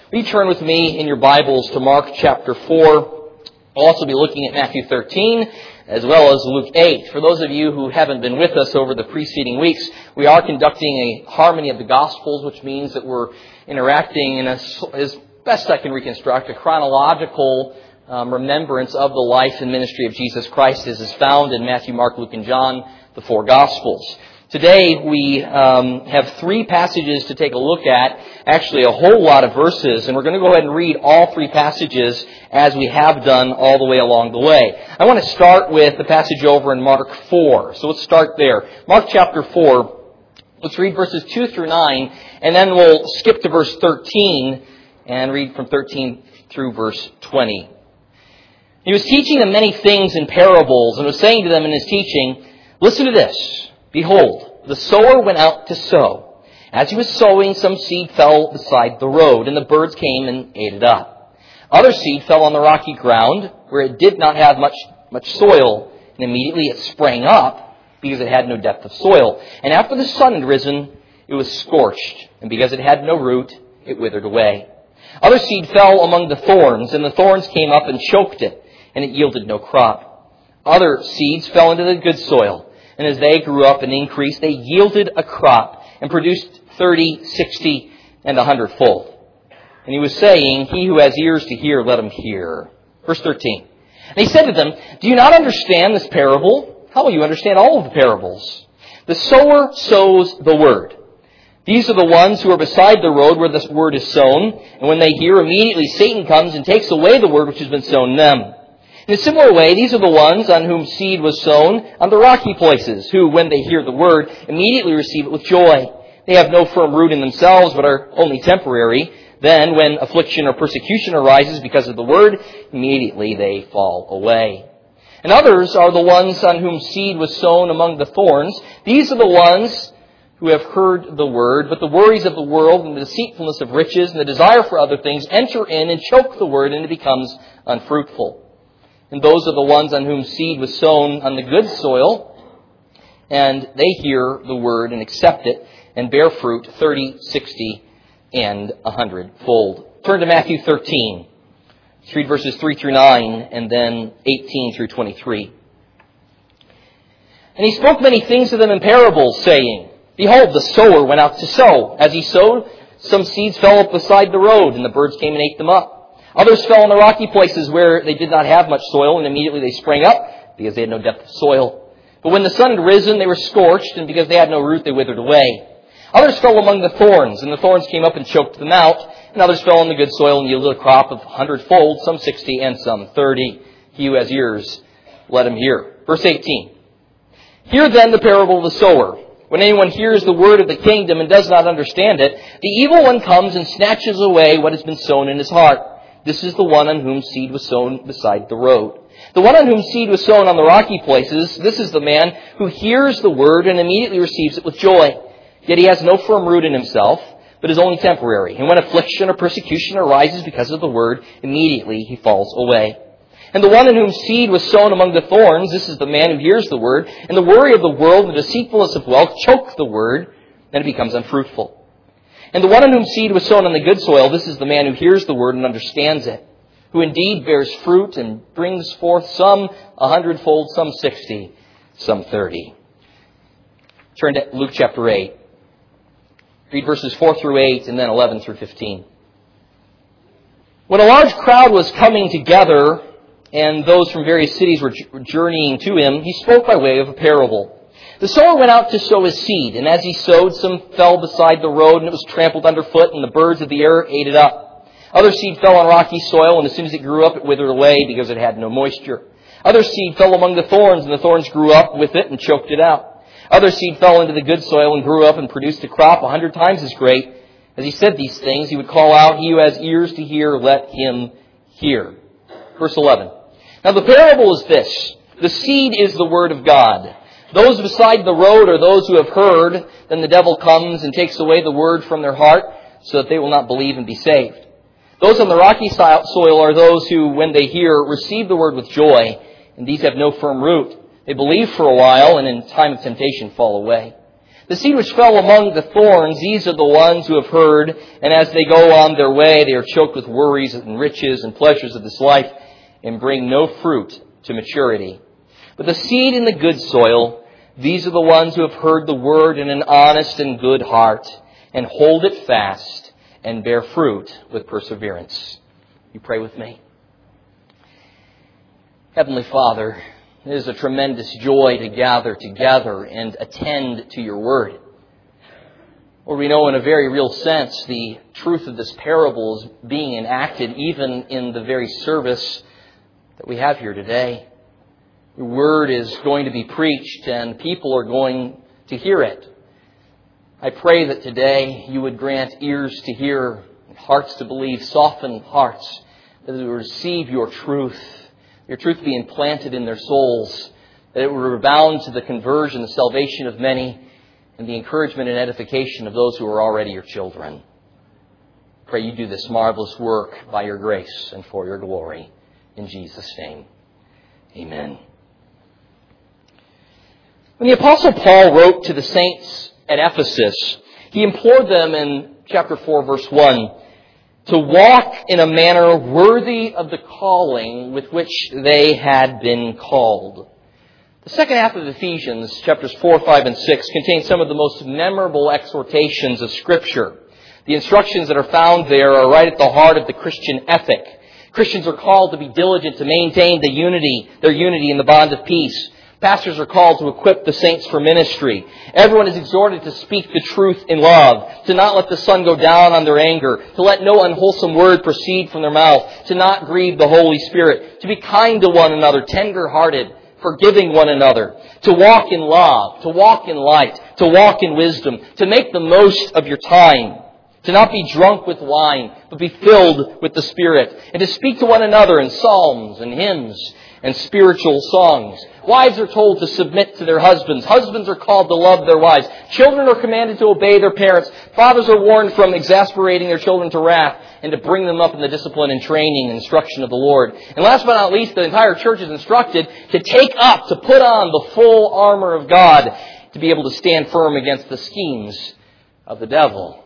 Will you turn with me in your Bibles to Mark chapter 4? We'll also be looking at Matthew 13 as well as Luke 8. For those of you who haven't been with us over the preceding weeks, we are conducting a harmony of the Gospels, which means that we're interacting in as best I can reconstruct, a chronological remembrance of the life and ministry of Jesus Christ as is found in Matthew, Mark, Luke, and John, the four Gospels. Today we have three passages to take a look at, actually a whole lot of verses, and we're going to go ahead and read all three passages as we have done all the way along the way. I want to start with the passage over in Mark 4. So let's start there. Mark chapter 4, let's read verses 2 through 9, and then we'll skip to verse 13 and read from 13 through verse 20. He was teaching them many things in parables and was saying to them in his teaching, "Listen to this. Behold, the sower went out to sow. As he was sowing, some seed fell beside the road, and the birds came and ate it up. Other seed fell on the rocky ground, where it did not have much soil, and immediately it sprang up, because it had no depth of soil. And after the sun had risen, it was scorched, and because it had no root, it withered away. Other seed fell among the thorns, and the thorns came up and choked it, and it yielded no crop. Other seeds fell into the good soil, and as they grew up and increased, they yielded a crop and produced 30, 60, and 100-fold. And he was saying, He who has ears to hear, let him hear." Verse 13. And he said to them, "Do you not understand this parable? How will you understand all of the parables? The sower sows the word. These are the ones who are beside the road where this word is sown. And when they hear, immediately Satan comes and takes away the word which has been sown in them. In a similar way, these are the ones on whom seed was sown on the rocky places, who, when they hear the word, immediately receive it with joy. They have no firm root in themselves, but are only temporary. Then, when affliction or persecution arises because of the word, immediately they fall away. And others are the ones on whom seed was sown among the thorns. These are the ones who have heard the word, but the worries of the world and the deceitfulness of riches and the desire for other things enter in and choke the word, and it becomes unfruitful. And those are the ones on whom seed was sown on the good soil, and they hear the word and accept it and bear fruit 30, 60, and 100-fold. Turn to Matthew 13. Let's read verses 3 through 9 and then 18 through 23. "And he spoke many things to them in parables, saying, Behold, the sower went out to sow. As he sowed, some seeds fell up beside the road, and the birds came and ate them up. Others fell on the rocky places where they did not have much soil, and immediately they sprang up, because they had no depth of soil. But when the sun had risen, they were scorched, and because they had no root, they withered away. Others fell among the thorns, and the thorns came up and choked them out. And others fell on the good soil and yielded a crop of 100-fold, some 60, and some 30. He who has ears, let him hear." Verse 18. "Hear then the parable of the sower. When anyone hears the word of the kingdom and does not understand it, the evil one comes and snatches away what has been sown in his heart. This is the one on whom seed was sown beside the road. The one on whom seed was sown on the rocky places, this is the man who hears the word and immediately receives it with joy. Yet he has no firm root in himself, but is only temporary. And when affliction or persecution arises because of the word, immediately he falls away. And the one in whom seed was sown among the thorns, this is the man who hears the word, and the worry of the world and the deceitfulness of wealth choke the word, and it becomes unfruitful. And the one in whom seed was sown on the good soil, this is the man who hears the word and understands it, who indeed bears fruit and brings forth some 100-fold, some 60, some 30. Turn to Luke chapter 8. Read verses 4 through 8 and then 11 through 15. "When a large crowd was coming together, and those from various cities were journeying to him, he spoke by way of a parable. The sower went out to sow his seed, and as he sowed, some fell beside the road, and it was trampled underfoot, and the birds of the air ate it up. Other seed fell on rocky soil, and as soon as it grew up, it withered away, because it had no moisture. Other seed fell among the thorns, and the thorns grew up with it and choked it out. Other seed fell into the good soil and grew up and produced a crop 100 times as great. As he said these things, he would call out, He who has ears to hear, let him hear." Verse 11. "Now the parable is this. The seed is the word of God. Those beside the road are those who have heard. Then the devil comes and takes away the word from their heart, so that they will not believe and be saved. Those on the rocky soil are those who, when they hear, receive the word with joy, and these have no firm root. They believe for a while, and in time of temptation fall away. The seed which fell among the thorns, these are the ones who have heard, and as they go on their way, they are choked with worries and riches and pleasures of this life, and bring no fruit to maturity. But the seed in the good soil, these are the ones who have heard the word in an honest and good heart, and hold it fast, and bear fruit with perseverance. You pray with me. Heavenly Father, it is a tremendous joy to gather together and attend to your word. Lord, we know in a very real sense the truth of this parable is being enacted even in the very service that we have here today. Your word is going to be preached and people are going to hear it. I pray that today you would grant ears to hear, hearts to believe, soften hearts, that they would receive your truth be implanted in their souls, that it would rebound to the conversion, the salvation of many, and the encouragement and edification of those who are already your children. Pray you do this marvelous work by your grace and for your glory. In Jesus' name, amen. When the Apostle Paul wrote to the saints at Ephesus, he implored them in chapter 4, verse 1, to walk in a manner worthy of the calling with which they had been called. The second half of Ephesians, chapters 4, 5, and 6, contains some of the most memorable exhortations of Scripture. The instructions that are found there are right at the heart of the Christian ethic. Christians are called to be diligent to maintain their unity in the bond of peace. Pastors are called to equip the saints for ministry. Everyone is exhorted to speak the truth in love, to not let the sun go down on their anger, to let no unwholesome word proceed from their mouth, to not grieve the Holy Spirit, to be kind to one another, tender-hearted, forgiving one another, to walk in love, to walk in light, to walk in wisdom, to make the most of your time, to not be drunk with wine, but be filled with the Spirit, and to speak to one another in psalms and hymns and spiritual songs. Wives are told to submit to their husbands. Husbands are called to love their wives. Children are commanded to obey their parents. Fathers are warned from exasperating their children to wrath and to bring them up in the discipline and training and instruction of the Lord. And last but not least, the entire church is instructed to to put on the full armor of God to be able to stand firm against the schemes of the devil.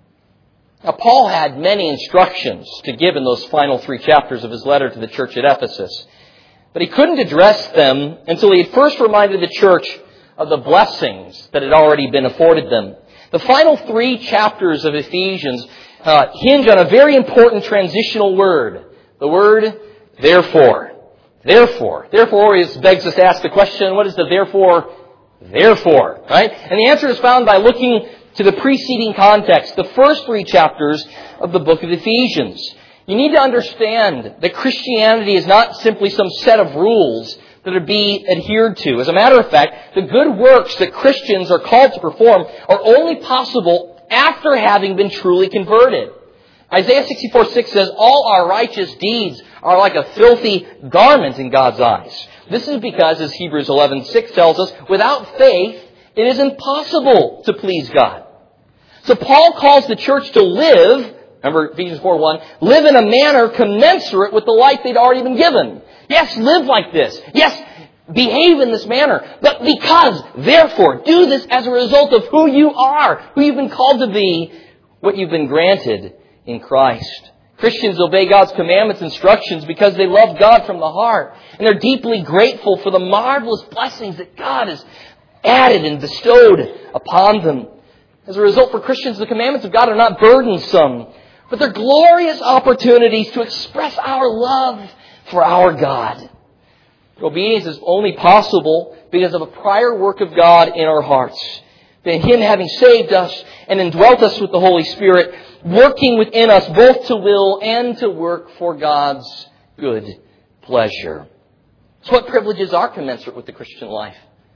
Now, Paul had many instructions to give in those final 3 chapters of his letter to the church at Ephesus. But he couldn't address them until he had first reminded the church of the blessings that had already been afforded them. The final 3 chapters of Ephesians hinge on a very important transitional word. The word, therefore. Therefore. Therefore always begs us to ask the question, what is the therefore? Therefore. Right? And the answer is found by looking to the preceding context, the first 3 chapters of the book of Ephesians. You need to understand that Christianity is not simply some set of rules that are to be adhered to. As a matter of fact, the good works that Christians are called to perform are only possible after having been truly converted. Isaiah 64:6 says, all our righteous deeds are like a filthy garment in God's eyes. This is because, as Hebrews 11:6 tells us, without faith, it is impossible to please God. So Paul calls the church to live, remember Ephesians 4:1, live in a manner commensurate with the life they'd already been given. Yes, live like this. Yes, behave in this manner. But therefore, do this as a result of who you are, who you've been called to be, what you've been granted in Christ. Christians obey God's commandments, instructions, because they love God from the heart. And they're deeply grateful for the marvelous blessings that God has added and bestowed upon them. As a result, for Christians, the commandments of God are not burdensome, but they're glorious opportunities to express our love for our God. Obedience is only possible because of a prior work of God in our hearts. And Him having saved us and indwelt us with the Holy Spirit, working within us both to will and to work for God's good pleasure. So what privileges are commensurate with the Christian life?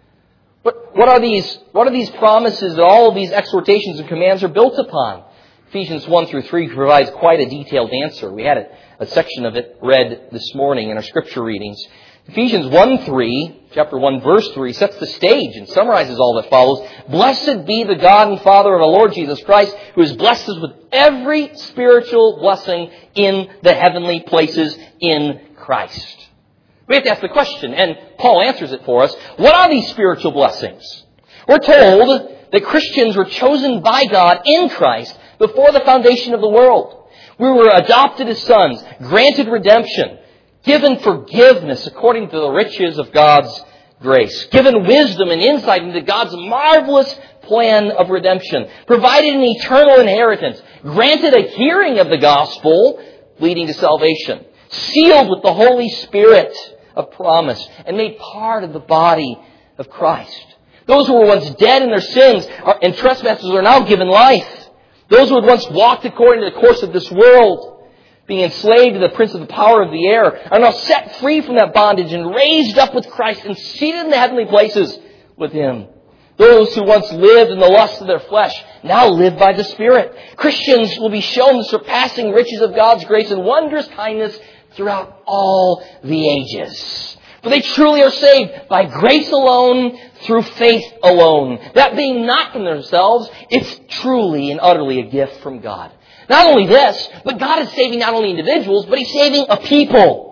What are these promises that all of these exhortations and commands are built upon? Ephesians 1-3 provides quite a detailed answer. We had a section of it read this morning in our scripture readings. Ephesians 1:3, chapter 1, verse 3, sets the stage and summarizes all that follows. Blessed be the God and Father of our Lord Jesus Christ, who has blessed us with every spiritual blessing in the heavenly places in Christ. We have to ask the question, and Paul answers it for us. What are these spiritual blessings? We're told that Christians were chosen by God in Christ before the foundation of the world. We were adopted as sons, granted redemption, given forgiveness according to the riches of God's grace, given wisdom and insight into God's marvelous plan of redemption, provided an eternal inheritance, granted a hearing of the gospel leading to salvation, sealed with the Holy Spirit of promise, and made part of the body of Christ. Those who were once dead in their sins and trespasses are now given life. Those who had once walked according to the course of this world, being enslaved to the prince of the power of the air, are now set free from that bondage and raised up with Christ and seated in the heavenly places with Him. Those who once lived in the lust of their flesh now live by the Spirit. Christians will be shown the surpassing riches of God's grace and wondrous kindness throughout all the ages. For they truly are saved by grace alone, through faith alone. That being not from themselves, it's truly and utterly a gift from God. Not only this, but God is saving not only individuals, but He's saving a people.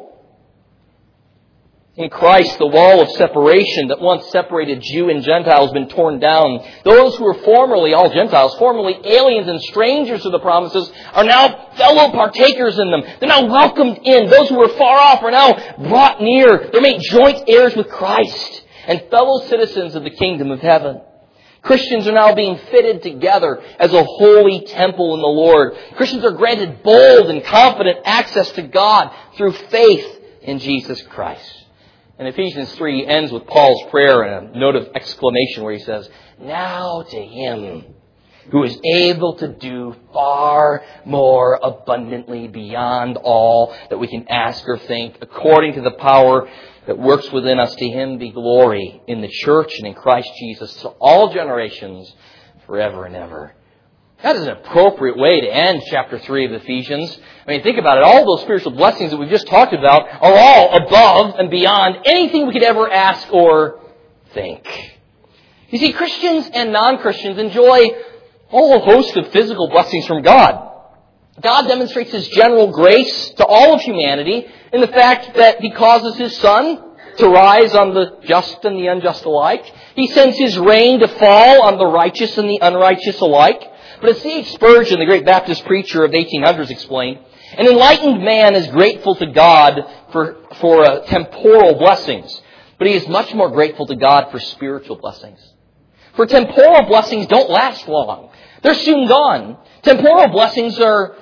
In Christ, the wall of separation that once separated Jew and Gentile has been torn down. Those who were formerly, all Gentiles, formerly aliens and strangers to the promises, are now fellow partakers in them. They're now welcomed in. Those who were far off are now brought near. They're made joint heirs with Christ and fellow citizens of the kingdom of heaven. Christians are now being fitted together as a holy temple in the Lord. Christians are granted bold and confident access to God through faith in Jesus Christ. And Ephesians 3 ends with Paul's prayer and a note of exclamation where he says, "Now to Him who is able to do far more abundantly beyond all that we can ask or think, according to the power that works within us, to Him be glory in the church and in Christ Jesus to all generations forever and ever." That is an appropriate way to end chapter 3 of Ephesians. I mean, think about it. All those spiritual blessings that we've just talked about are all above and beyond anything we could ever ask or think. You see, Christians and non-Christians enjoy a whole host of physical blessings from God. God demonstrates His general grace to all of humanity in the fact that He causes His sun to rise on the just and the unjust alike. He sends His rain to fall on the righteous and the unrighteous alike. But as C.H. Spurgeon, the great Baptist preacher of the 1800s, explained, an enlightened man is grateful to God for temporal blessings, but he is much more grateful to God for spiritual blessings. For temporal blessings don't last long. They're soon gone. Temporal blessings are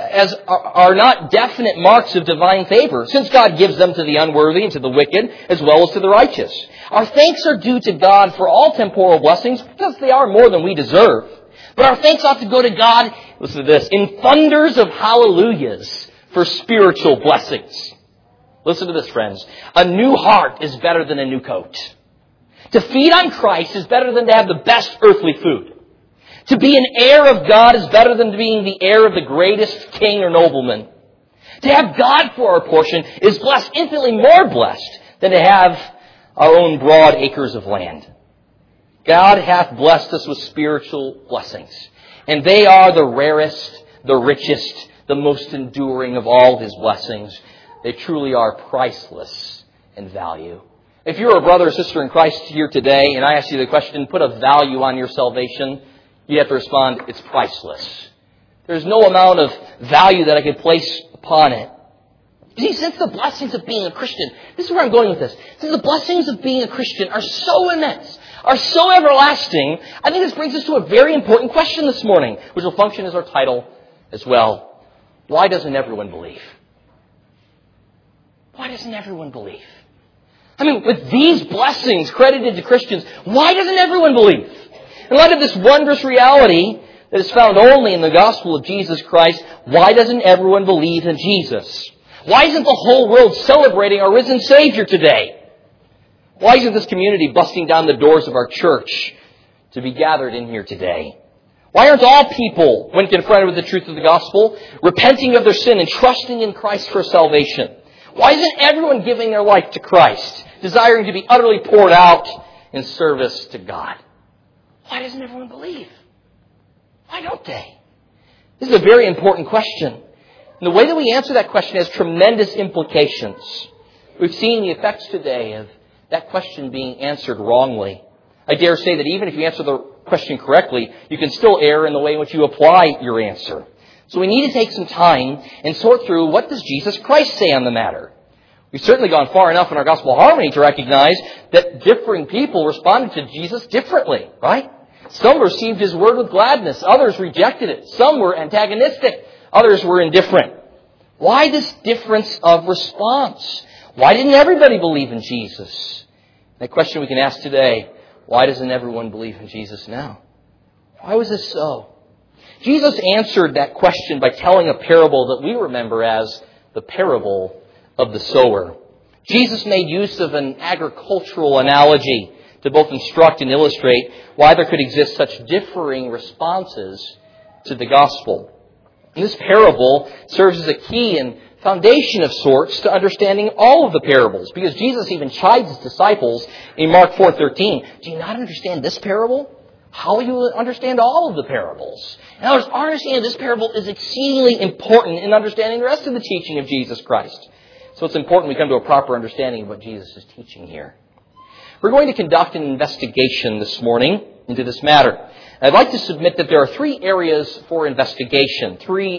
not definite marks of divine favor, since God gives them to the unworthy and to the wicked, as well as to the righteous. Our thanks are due to God for all temporal blessings, because they are more than we deserve. But our thanks ought to go to God, listen to this, in thunders of hallelujahs for spiritual blessings. Listen to this, friends. A new heart is better than a new coat. To feed on Christ is better than to have the best earthly food. To be an heir of God is better than being the heir of the greatest king or nobleman. To have God for our portion is infinitely more blessed than to have our own broad acres of land. God hath blessed us with spiritual blessings, and they are the rarest, the richest, the most enduring of all His blessings. They truly are priceless in value. If you're a brother or sister in Christ here today, and I ask you the question, put a value on your salvation, you have to respond, it's priceless. There's no amount of value that I could place upon it. You see, since the blessings of being a Christian, this is where I'm going with this. Since the blessings of being a Christian are so immense, are so everlasting, I think this brings us to a very important question this morning, which will function as our title as well. Why doesn't everyone believe? Why doesn't everyone believe? I mean, with these blessings credited to Christians, why doesn't everyone believe? In light of this wondrous reality that is found only in the gospel of Jesus Christ, why doesn't everyone believe in Jesus? Why isn't the whole world celebrating our risen Savior today? Why isn't this community busting down the doors of our church to be gathered in here today? Why aren't all people, when confronted with the truth of the gospel, repenting of their sin and trusting in Christ for salvation? Why isn't everyone giving their life to Christ, desiring to be utterly poured out in service to God? Why doesn't everyone believe? Why don't they? This is a very important question. And the way that we answer that question has tremendous implications. We've seen the effects today of that question being answered wrongly. I dare say that even if you answer the question correctly, you can still err in the way in which you apply your answer. So we need to take some time and sort through, what does Jesus Christ say on the matter? We've certainly gone far enough in our gospel harmony to recognize that differing people responded to Jesus differently, right? Some received His word with gladness. Others rejected it. Some were antagonistic. Others were indifferent. Why this difference of response? Why didn't everybody believe in Jesus? That question we can ask today. Why doesn't everyone believe in Jesus now? Why was this so? Jesus answered that question by telling a parable that we remember as the parable of the sower. Jesus made use of an agricultural analogy to both instruct and illustrate why there could exist such differing responses to the gospel. And this parable serves as a key and foundation of sorts to understanding all of the parables, because Jesus even chides His disciples in Mark 4:13. Do you not understand this parable? How will you understand all of the parables? In other words, our understanding of this parable is exceedingly important in understanding the rest of the teaching of Jesus Christ. So it's important we come to a proper understanding of what Jesus is teaching here. We're going to conduct an investigation this morning into this matter. I'd like to submit that there are three areas for investigation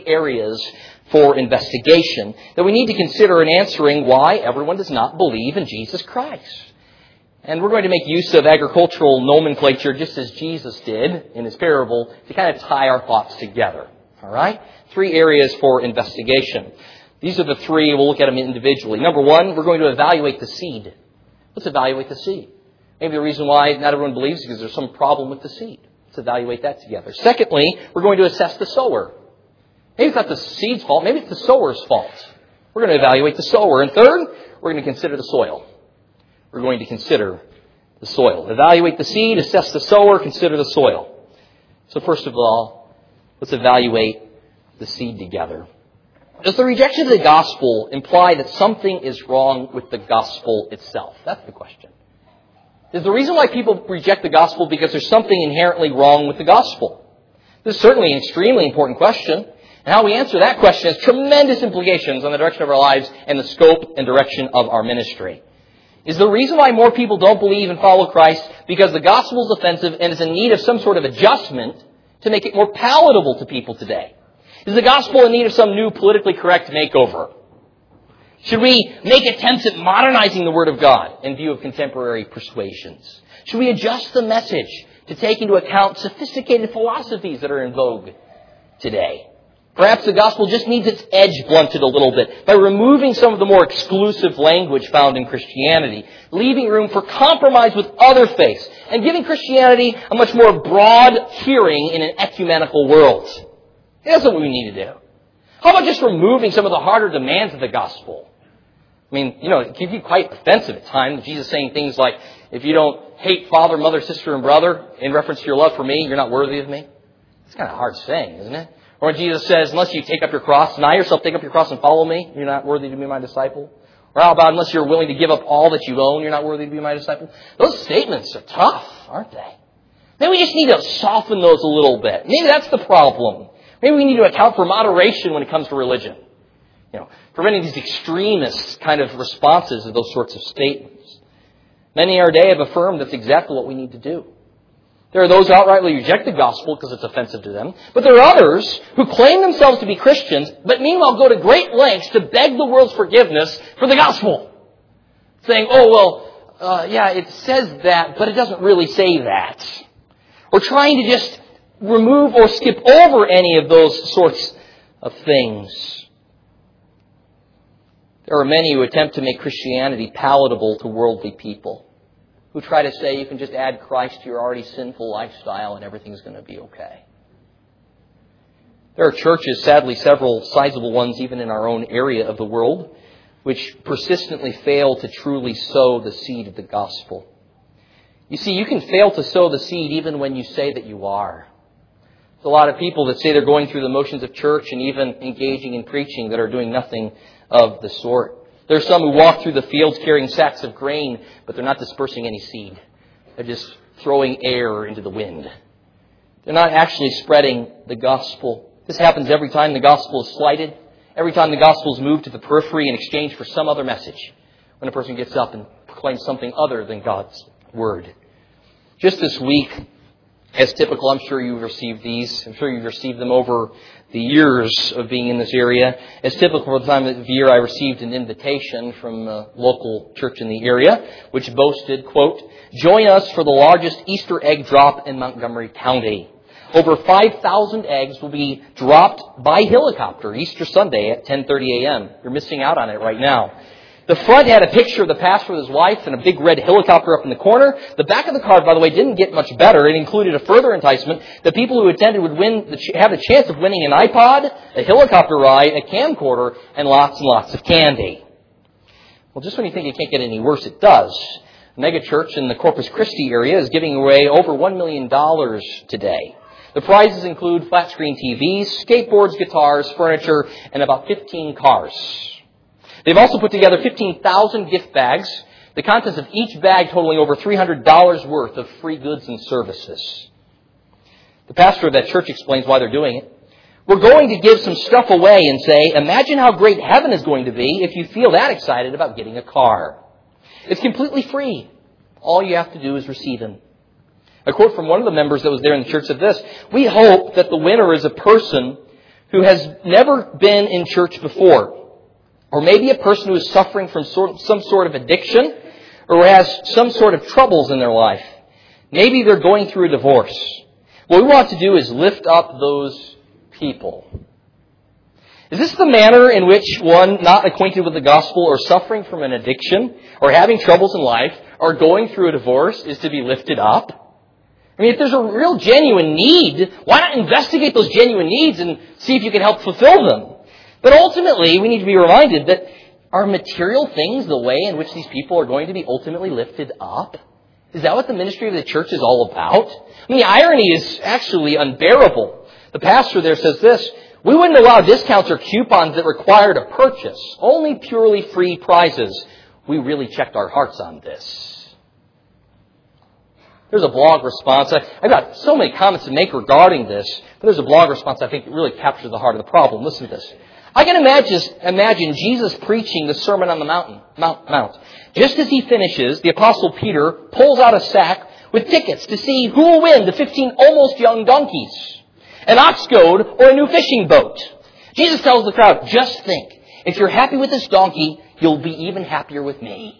that we need to consider in answering why everyone does not believe in Jesus Christ. And we're going to make use of agricultural nomenclature just as Jesus did in His parable to kind of tie our thoughts together. All right? Three areas for investigation. These are the three. We'll look at them individually. Number one, we're going to evaluate the seed. Let's evaluate the seed. Maybe the reason why not everyone believes is because there's some problem with the seed. Let's evaluate that together. Secondly, we're going to assess the sower. Maybe it's not the seed's fault. Maybe it's the sower's fault. We're going to evaluate the sower. And third, we're going to consider the soil. We're going to consider the soil. Evaluate the seed, assess the sower, consider the soil. So first of all, let's evaluate the seed together. Does the rejection of the gospel imply that something is wrong with the gospel itself? That's the question. Is the reason why people reject the gospel because there's something inherently wrong with the gospel? This is certainly an extremely important question. And how we answer that question has tremendous implications on the direction of our lives and the scope and direction of our ministry. Is the reason why more people don't believe and follow Christ because the gospel is offensive and is in need of some sort of adjustment to make it more palatable to people today? Is the gospel in need of some new politically correct makeover? Should we make attempts at modernizing the Word of God in view of contemporary persuasions? Should we adjust the message to take into account sophisticated philosophies that are in vogue today? Perhaps the gospel just needs its edge blunted a little bit by removing some of the more exclusive language found in Christianity, leaving room for compromise with other faiths, and giving Christianity a much more broad hearing in an ecumenical world. That's what we need to do. How about just removing some of the harder demands of the gospel? I mean, it can be quite offensive at times. Jesus saying things like, if you don't hate father, mother, sister, and brother in reference to your love for me, you're not worthy of me. It's kind of a hard saying, isn't it? Or when Jesus says, unless you take up your cross, deny yourself, take up your cross and follow me, you're not worthy to be my disciple. Or how about unless you're willing to give up all that you own, you're not worthy to be my disciple? Those statements are tough, aren't they? Maybe we just need to soften those a little bit. Maybe that's the problem. Maybe we need to account for moderation when it comes to religion. Preventing these extremist kind of responses to those sorts of statements. Many in our day have affirmed that's exactly what we need to do. There are those who outrightly reject the gospel because it's offensive to them. But there are others who claim themselves to be Christians, but meanwhile go to great lengths to beg the world's forgiveness for the gospel. Saying, it says that, but it doesn't really say that. Or trying to just remove or skip over any of those sorts of things. There are many who attempt to make Christianity palatable to worldly people, who try to say you can just add Christ to your already sinful lifestyle and everything's going to be okay. There are churches, sadly several sizable ones even in our own area of the world, which persistently fail to truly sow the seed of the gospel. You see, you can fail to sow the seed even when you say that you are. There's a lot of people that say they're going through the motions of church and even engaging in preaching that are doing nothing of the sort. There are some who walk through the fields carrying sacks of grain, but they're not dispersing any seed. They're just throwing air into the wind. They're not actually spreading the gospel. This happens every time the gospel is slighted, every time the gospel is moved to the periphery in exchange for some other message, when a person gets up and proclaims something other than God's word. Just this week, As typical, I'm sure you've received these. I'm sure you've received them over the years of being in this area. As typical for the time of year, I received an invitation from a local church in the area, which boasted, quote, "Join us for the largest Easter egg drop in Montgomery County. Over 5,000 eggs will be dropped by helicopter Easter Sunday at 10:30 a.m. You're missing out on it right now." The front had a picture of the pastor with his wife and a big red helicopter up in the corner. The back of the card, by the way, didn't get much better. It included a further enticement. The people who attended would have the chance of winning an iPod, a helicopter ride, a camcorder, and lots of candy. Well, just when you think it can't get any worse, it does. A mega church in the Corpus Christi area is giving away over $1 million today. The prizes include flat-screen TVs, skateboards, guitars, furniture, and about 15 cars. They've also put together 15,000 gift bags, the contents of each bag totaling over $300 worth of free goods and services. The pastor of that church explains why they're doing it. "We're going to give some stuff away and say, imagine how great heaven is going to be if you feel that excited about getting a car. It's completely free. All you have to do is receive Him." A quote from one of the members that was there in the church said this: "We hope that the winner is a person who has never been in church before, or maybe a person who is suffering from some sort of addiction or has some sort of troubles in their life. Maybe they're going through a divorce. What we want to do is lift up those people." Is this the manner in which one not acquainted with the gospel or suffering from an addiction or having troubles in life or going through a divorce is to be lifted up? I mean, if there's a real genuine need, why not investigate those genuine needs and see if you can help fulfill them? But ultimately, we need to be reminded that are material things the way in which these people are going to be ultimately lifted up? Is that what the ministry of the church is all about? I mean, the irony is actually unbearable. The pastor there says this: "We wouldn't allow discounts or coupons that required a purchase, only purely free prizes. We really checked our hearts on this." There's a blog response. I've got so many comments to make regarding this, but there's a blog response I think that really captures the heart of the problem. Listen to this. "I can imagine Jesus preaching the Sermon on the Mount. Just as he finishes, the Apostle Peter pulls out a sack with tickets to see who will win the 15 almost young donkeys, an ox goad, or a new fishing boat. Jesus tells the crowd, 'Just think, if you're happy with this donkey, you'll be even happier with me.'"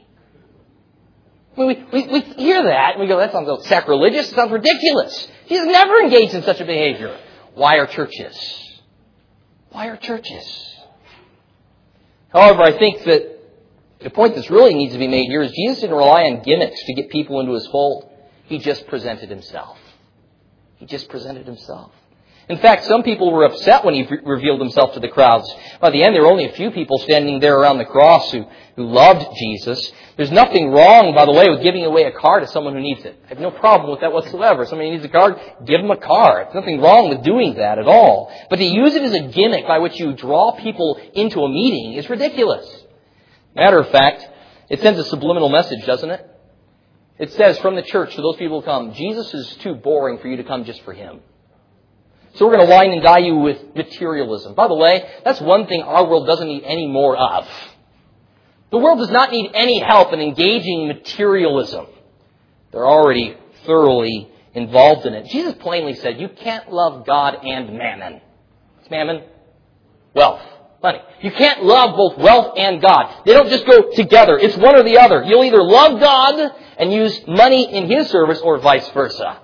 We hear that and we go, that sounds sacrilegious, it sounds ridiculous. Jesus never engaged in such a behavior. Why are churches? Why are churches? However, I think that the point that really needs to be made here is Jesus didn't rely on gimmicks to get people into His fold. He just presented Himself. He just presented Himself. In fact, some people were upset when He revealed Himself to the crowds. By the end, there were only a few people standing there around the cross who loved Jesus. There's nothing wrong, by the way, with giving away a car to someone who needs it. I have no problem with that whatsoever. Somebody needs a car, give them a car. There's nothing wrong with doing that at all. But to use it as a gimmick by which you draw people into a meeting is ridiculous. Matter of fact, it sends a subliminal message, doesn't it? It says from the church to those people who come, Jesus is too boring for you to come just for Him. So we're going to wine and dine you with materialism. By the way, that's one thing our world doesn't need any more of. The world does not need any help in engaging materialism. They're already thoroughly involved in it. Jesus plainly said, you can't love God and mammon. What's mammon? Wealth. Money. You can't love both wealth and God. They don't just go together. It's one or the other. You'll either love God and use money in His service or vice versa.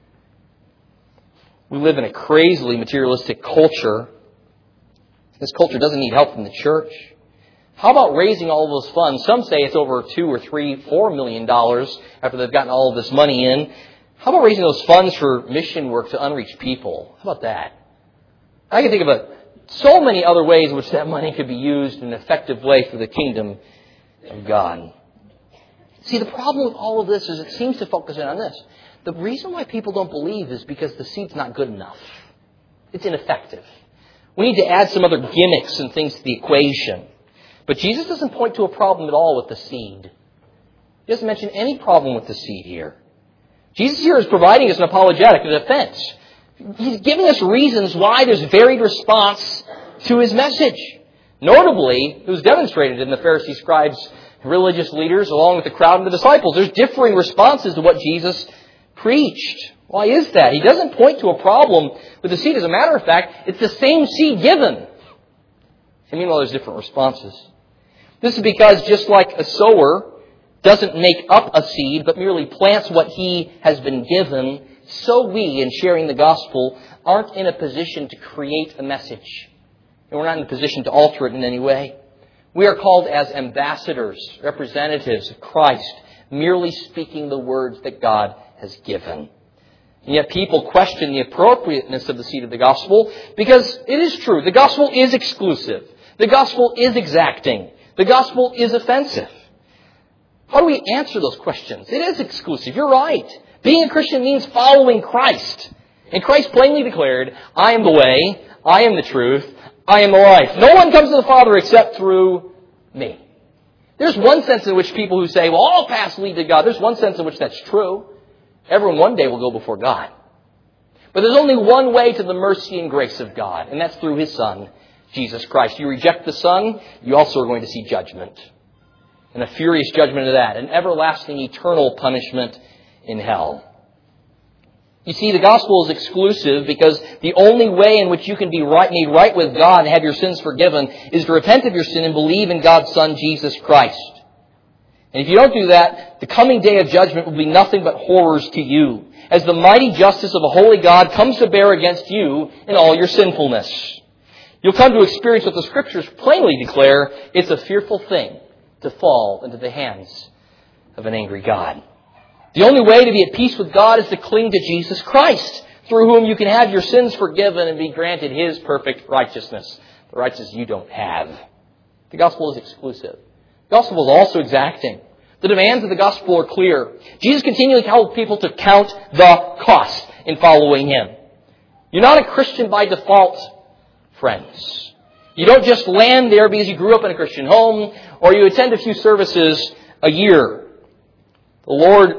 We live in a crazily materialistic culture. This culture doesn't need help from the church. How about raising all of those funds? Some say it's over $2 or $3, $4 million after they've gotten all of this money in. How about raising those funds for mission work to unreached people? How about that? I can think of so many other ways in which that money could be used in an effective way for the kingdom of God. See, the problem with all of this is it seems to focus in on this. The reason why people don't believe is because the seed's not good enough. It's ineffective. We need to add some other gimmicks and things to the equation. But Jesus doesn't point to a problem at all with the seed. He doesn't mention any problem with the seed here. Jesus here is providing us an apologetic, a defense. He's giving us reasons why there's varied response to His message. Notably, it was demonstrated in the Pharisee, scribes, religious leaders, along with the crowd and the disciples. There's differing responses to what Jesus preached. Why is that? He doesn't point to a problem with the seed. As a matter of fact, it's the same seed given. And meanwhile, there's different responses. This is because just like a sower doesn't make up a seed, but merely plants what he has been given, so we, in sharing the gospel, aren't in a position to create a message. And we're not in a position to alter it in any way. We are called as ambassadors, representatives of Christ, merely speaking the words that God has given. And yet people question the appropriateness of the seed of the gospel because it is true. The gospel is exclusive. The gospel is exacting. The gospel is offensive. How do we answer those questions? It is exclusive. You're right. Being a Christian means following Christ. And Christ plainly declared, I am the way, I am the truth, I am the life. No one comes to the Father except through me. There's one sense in which people who say, well, all paths lead to God, there's one sense in which that's true. Everyone one day will go before God. But there's only one way to the mercy and grace of God, and that's through His Son, Jesus Christ. You reject the Son, you also are going to see judgment. And a furious judgment of that, an everlasting eternal punishment in hell. You see, the gospel is exclusive because the only way in which you can be made right with God and have your sins forgiven is to repent of your sin and believe in God's Son, Jesus Christ. And if you don't do that, the coming day of judgment will be nothing but horrors to you, as the mighty justice of a holy God comes to bear against you in all your sinfulness. You'll come to experience what the Scriptures plainly declare, it's a fearful thing to fall into the hands of an angry God. The only way to be at peace with God is to cling to Jesus Christ, through whom you can have your sins forgiven and be granted His perfect righteousness, the righteousness you don't have. The gospel is exclusive. The gospel is also exacting. The demands of the gospel are clear. Jesus continually told people to count the cost in following Him. You're not a Christian by default, friends. You don't just land there because you grew up in a Christian home or you attend a few services a year. The Lord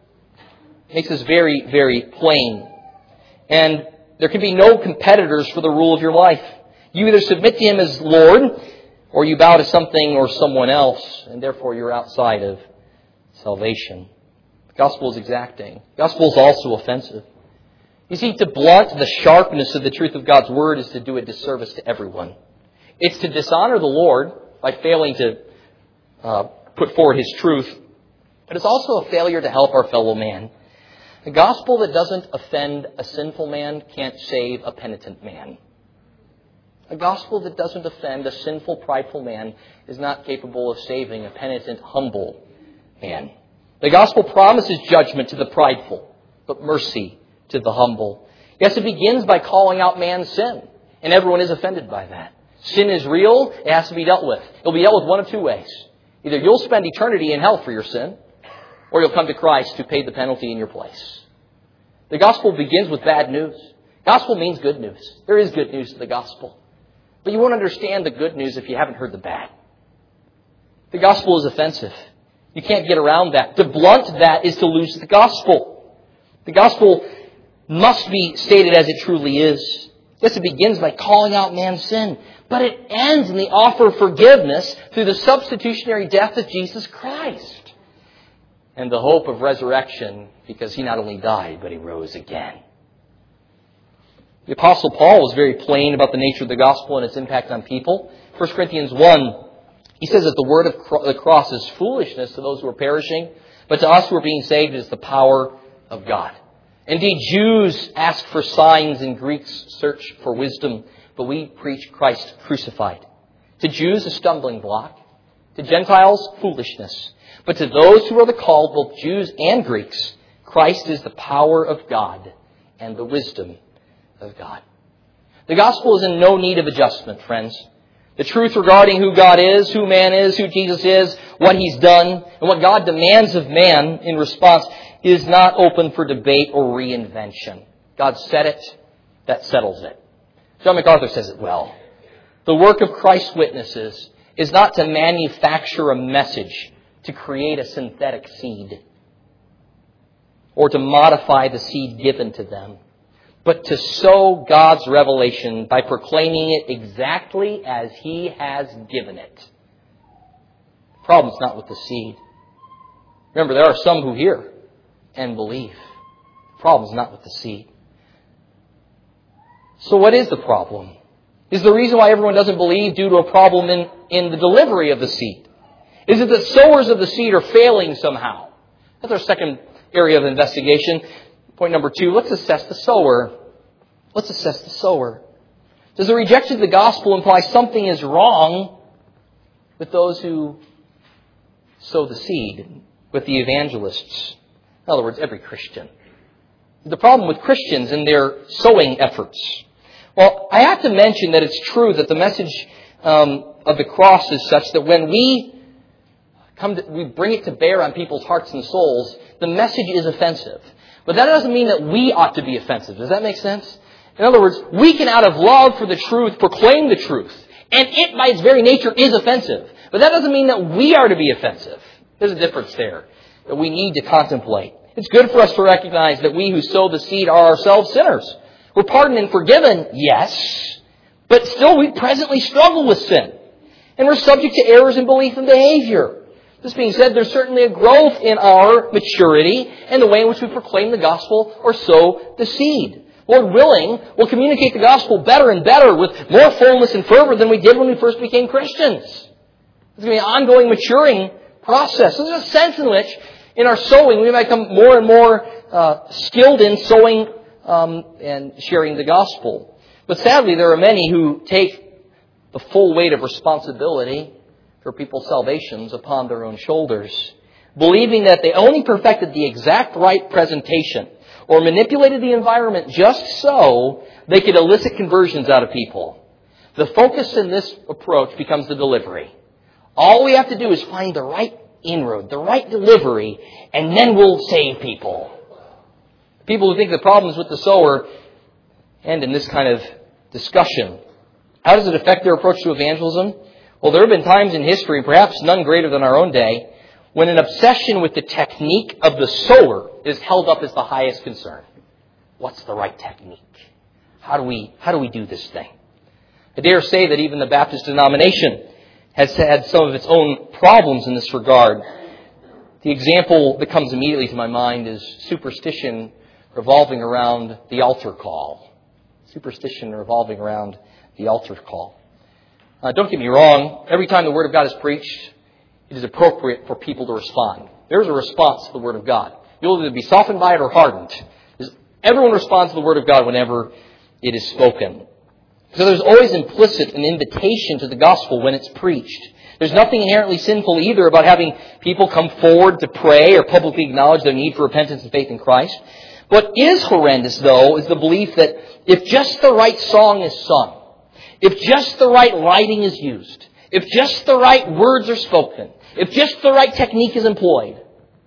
makes this very, very plain. And there can be no competitors for the rule of your life. You either submit to Him as Lord or you bow to something or someone else, and therefore you're outside of salvation. The gospel is exacting. The gospel is also offensive. You see, to blunt the sharpness of the truth of God's Word is to do a disservice to everyone. It's to dishonor the Lord by failing to put forward His truth, but it's also a failure to help our fellow man. A gospel that doesn't offend a sinful man can't save a penitent man. A gospel that doesn't offend a sinful, prideful man is not capable of saving a penitent, humble man. The gospel promises judgment to the prideful, but mercy to the humble. Yes, it begins by calling out man's sin, and everyone is offended by that. Sin is real, it has to be dealt with. It'll be dealt with one of two ways. Either you'll spend eternity in hell for your sin, or you'll come to Christ who paid the penalty in your place. The gospel begins with bad news. Gospel means good news. There is good news to the gospel. But you won't understand the good news if you haven't heard the bad. The gospel is offensive. You can't get around that. To blunt that is to lose the gospel. The gospel must be stated as it truly is. Yes, it begins by calling out man's sin, but it ends in the offer of forgiveness through the substitutionary death of Jesus Christ and the hope of resurrection, because He not only died, but He rose again. The Apostle Paul was very plain about the nature of the gospel and its impact on people. 1 Corinthians 1, he says that the word of the cross is foolishness to those who are perishing, but to us who are being saved it is the power of God. Indeed, Jews ask for signs and Greeks search for wisdom, but we preach Christ crucified. To Jews, a stumbling block. To Gentiles, foolishness. But to those who are the called, both Jews and Greeks, Christ is the power of God and the wisdom of God. The gospel is in no need of adjustment, friends. The truth regarding who God is, who man is, who Jesus is, what He's done, and what God demands of man in response is not open for debate or reinvention. God said it, that settles it. John MacArthur says it well. The work of Christ's witnesses is not to manufacture a message to create a synthetic seed or to modify the seed given to them, but to sow God's revelation by proclaiming it exactly as He has given it. The problem's not with the seed. Remember, there are some who hear and believe. The problem's not with the seed. So what is the problem? Is the reason why everyone doesn't believe due to a problem in the delivery of the seed? Is it that sowers of the seed are failing somehow? That's our second area of investigation. Point number 2, let's assess the sower. Let's assess the sower. Does the rejection of the gospel imply something is wrong with those who sow the seed, with the evangelists? In other words, every Christian. The problem with Christians and their sowing efforts. Well, I have to mention that it's true that the message of the cross is such that when we bring it to bear on people's hearts and souls, the message is offensive. But that doesn't mean that we ought to be offensive. Does that make sense? In other words, we can, out of love for the truth, proclaim the truth. And it, by its very nature, is offensive. But that doesn't mean that we are to be offensive. There's a difference there that we need to contemplate. It's good for us to recognize that we who sow the seed are ourselves sinners. We're pardoned and forgiven, yes. But still, we presently struggle with sin. And we're subject to errors in belief and behavior. This being said, there's certainly a growth in our maturity and the way in which we proclaim the gospel or sow the seed. Lord willing, we'll communicate the gospel better and better with more fullness and fervor than we did when we first became Christians. It's going to be an ongoing maturing process. So there's a sense in which, in our sowing, we might become more and more skilled in sowing and sharing the gospel. But sadly, there are many who take the full weight of responsibility for people's salvations upon their own shoulders, believing that they only perfected the exact right presentation or manipulated the environment just so they could elicit conversions out of people. The focus in this approach becomes the delivery. All we have to do is find the right inroad, the right delivery, and then we'll save people. People who think the problems with the sower end in this kind of discussion. How does it affect their approach to evangelism? Well, there have been times in history, perhaps none greater than our own day, when an obsession with the technique of the sower is held up as the highest concern. What's the right technique? How do we do this thing? I dare say that even the Baptist denomination has had some of its own problems in this regard. The example that comes immediately to my mind is superstition revolving around the altar call. Superstition revolving around the altar call. Don't get me wrong, every time the Word of God is preached, it is appropriate for people to respond. There's a response to the Word of God. You'll either be softened by it or hardened. Everyone responds to the Word of God whenever it is spoken. So there's always implicit an invitation to the gospel when it's preached. There's nothing inherently sinful either about having people come forward to pray or publicly acknowledge their need for repentance and faith in Christ. What is horrendous, though, is the belief that if just the right song is sung, if just the right lighting is used, if just the right words are spoken, if just the right technique is employed,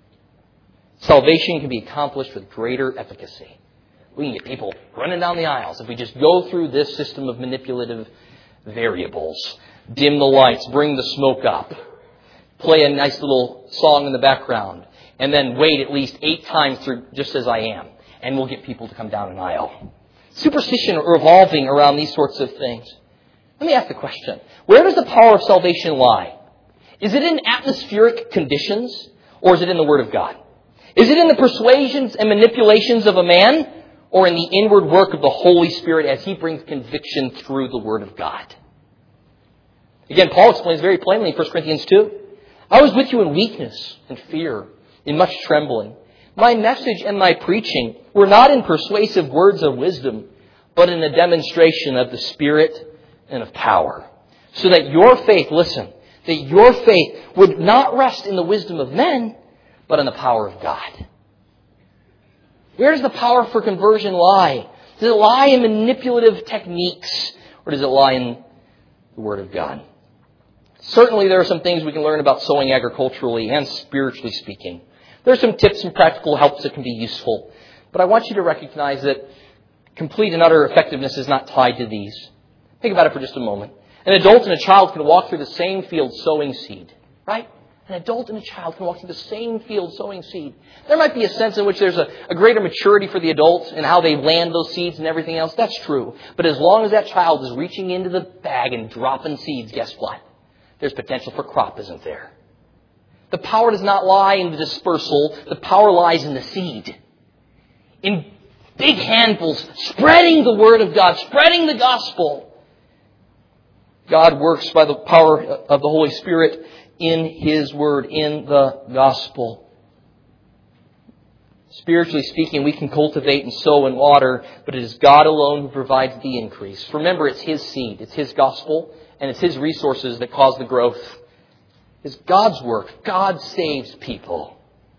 salvation can be accomplished with greater efficacy. We can get people running down the aisles if we just go through this system of manipulative variables. Dim the lights, bring the smoke up, play a nice little song in the background, and then wait at least 8 times through just as I am, and we'll get people to come down an aisle. Superstition revolving around these sorts of things. Let me ask the question. Where does the power of salvation lie? Is it in atmospheric conditions, or is it in the Word of God? Is it in the persuasions and manipulations of a man, or in the inward work of the Holy Spirit as He brings conviction through the Word of God? Again, Paul explains very plainly in 1 Corinthians 2. I was with you in weakness and fear, in much trembling. My message and my preaching were not in persuasive words of wisdom, but in a demonstration of the Spirit and of power. So that your faith, listen, that your faith would not rest in the wisdom of men, but in the power of God. Where does the power for conversion lie? Does it lie in manipulative techniques, or does it lie in the Word of God? Certainly there are some things we can learn about sowing agriculturally and spiritually speaking. There are some tips and practical helps that can be useful. But I want you to recognize that complete and utter effectiveness is not tied to these. Think about it for just a moment. An adult and a child can walk through the same field sowing seed. Right? An adult and a child can walk through the same field sowing seed. There might be a sense in which there's a greater maturity for the adult and how they land those seeds and everything else. That's true. But as long as that child is reaching into the bag and dropping seeds, guess what? There's potential for crop, isn't there? The power does not lie in the dispersal. The power lies in the seed. in big handfuls, spreading the Word of God, spreading the gospel. God works by the power of the Holy Spirit in His Word, in the gospel. Spiritually speaking, we can cultivate and sow and water, but it is God alone who provides the increase. Remember, it's His seed, it's His gospel, and it's His resources that cause the growth. It's God's work. God saves people,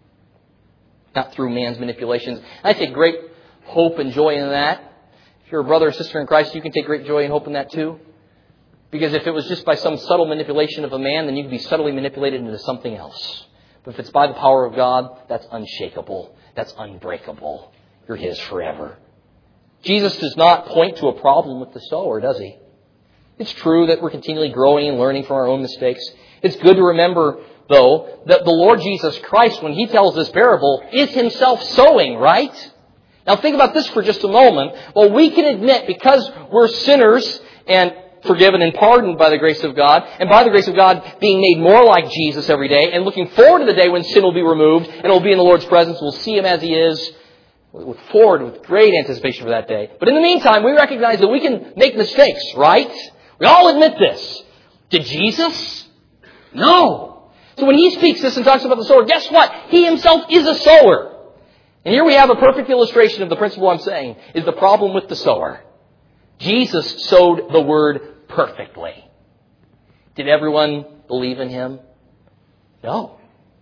not through man's manipulations. I take great hope and joy in that. If you're a brother or sister in Christ, you can take great joy and hope in that too. Because if it was just by some subtle manipulation of a man, then you could be subtly manipulated into something else. But if it's by the power of God, that's unshakable. That's unbreakable. You're His forever. Jesus does not point to a problem with the sower, does He? It's true that we're continually growing and learning from our own mistakes. It's good to remember, though, that the Lord Jesus Christ, when He tells this parable, is Himself sowing, right? Now think about this for just a moment. Well, we can admit, because we're sinners and forgiven and pardoned by the grace of God, and by the grace of God being made more like Jesus every day, and looking forward to the day when sin will be removed, and we'll be in the Lord's presence, we'll see Him as He is. We look forward with great anticipation for that day. But in the meantime, we recognize that we can make mistakes, right? We all admit this. Did Jesus? No. So when He speaks this and talks about the sower, guess what? He Himself is a sower. And here we have a perfect illustration of the principle I'm saying, is the problem with the sower. Jesus sowed the word perfectly. Did everyone believe in Him? No.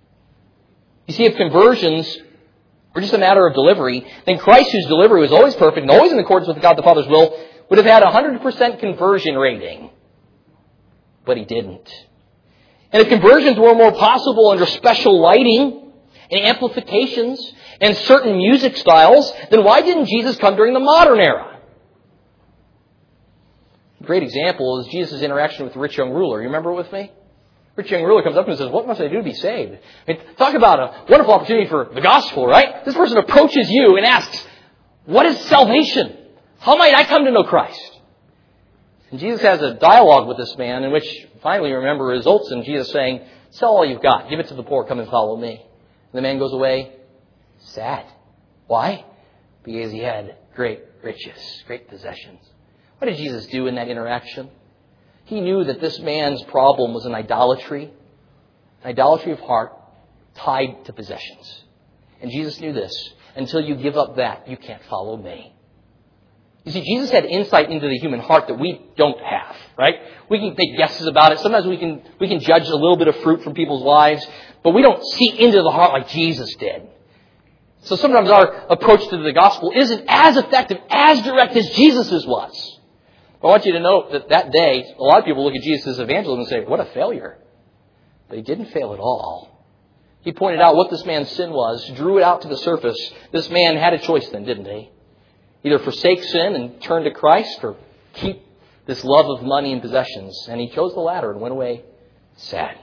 You see, if conversions were just a matter of delivery, then Christ, whose delivery was always perfect and always in accordance with God the Father's will, would have had a 100% conversion rating. But He didn't. And if conversions were more possible under special lighting and amplifications and certain music styles, then why didn't Jesus come during the modern era? A great example is Jesus' interaction with the rich young ruler. You remember it with me? The rich young ruler comes up and says, "What must I do to be saved?" I mean, talk about a wonderful opportunity for the gospel, right? This person approaches you and asks, "What is salvation? How might I come to know Christ?" And Jesus has a dialogue with this man in which, finally, remember, results in Jesus saying, "Sell all you've got, give it to the poor, come and follow me." And the man goes away sad. Why? Because he had great riches, great possessions. What did Jesus do in that interaction? He knew that this man's problem was an idolatry of heart tied to possessions. And Jesus knew this. Until you give up that, you can't follow me. You see, Jesus had insight into the human heart that we don't have, right? We can make guesses about it. Sometimes we can judge a little bit of fruit from people's lives, but we don't see into the heart like Jesus did. So sometimes our approach to the gospel isn't as effective, as direct as Jesus's was. I want you to note that that day, a lot of people look at Jesus' evangelism and say, "What a failure." But He didn't fail at all. He pointed out what this man's sin was, drew it out to the surface. This man had a choice then, didn't he? Either forsake sin and turn to Christ, or keep this love of money and possessions. And he chose the latter and went away sad.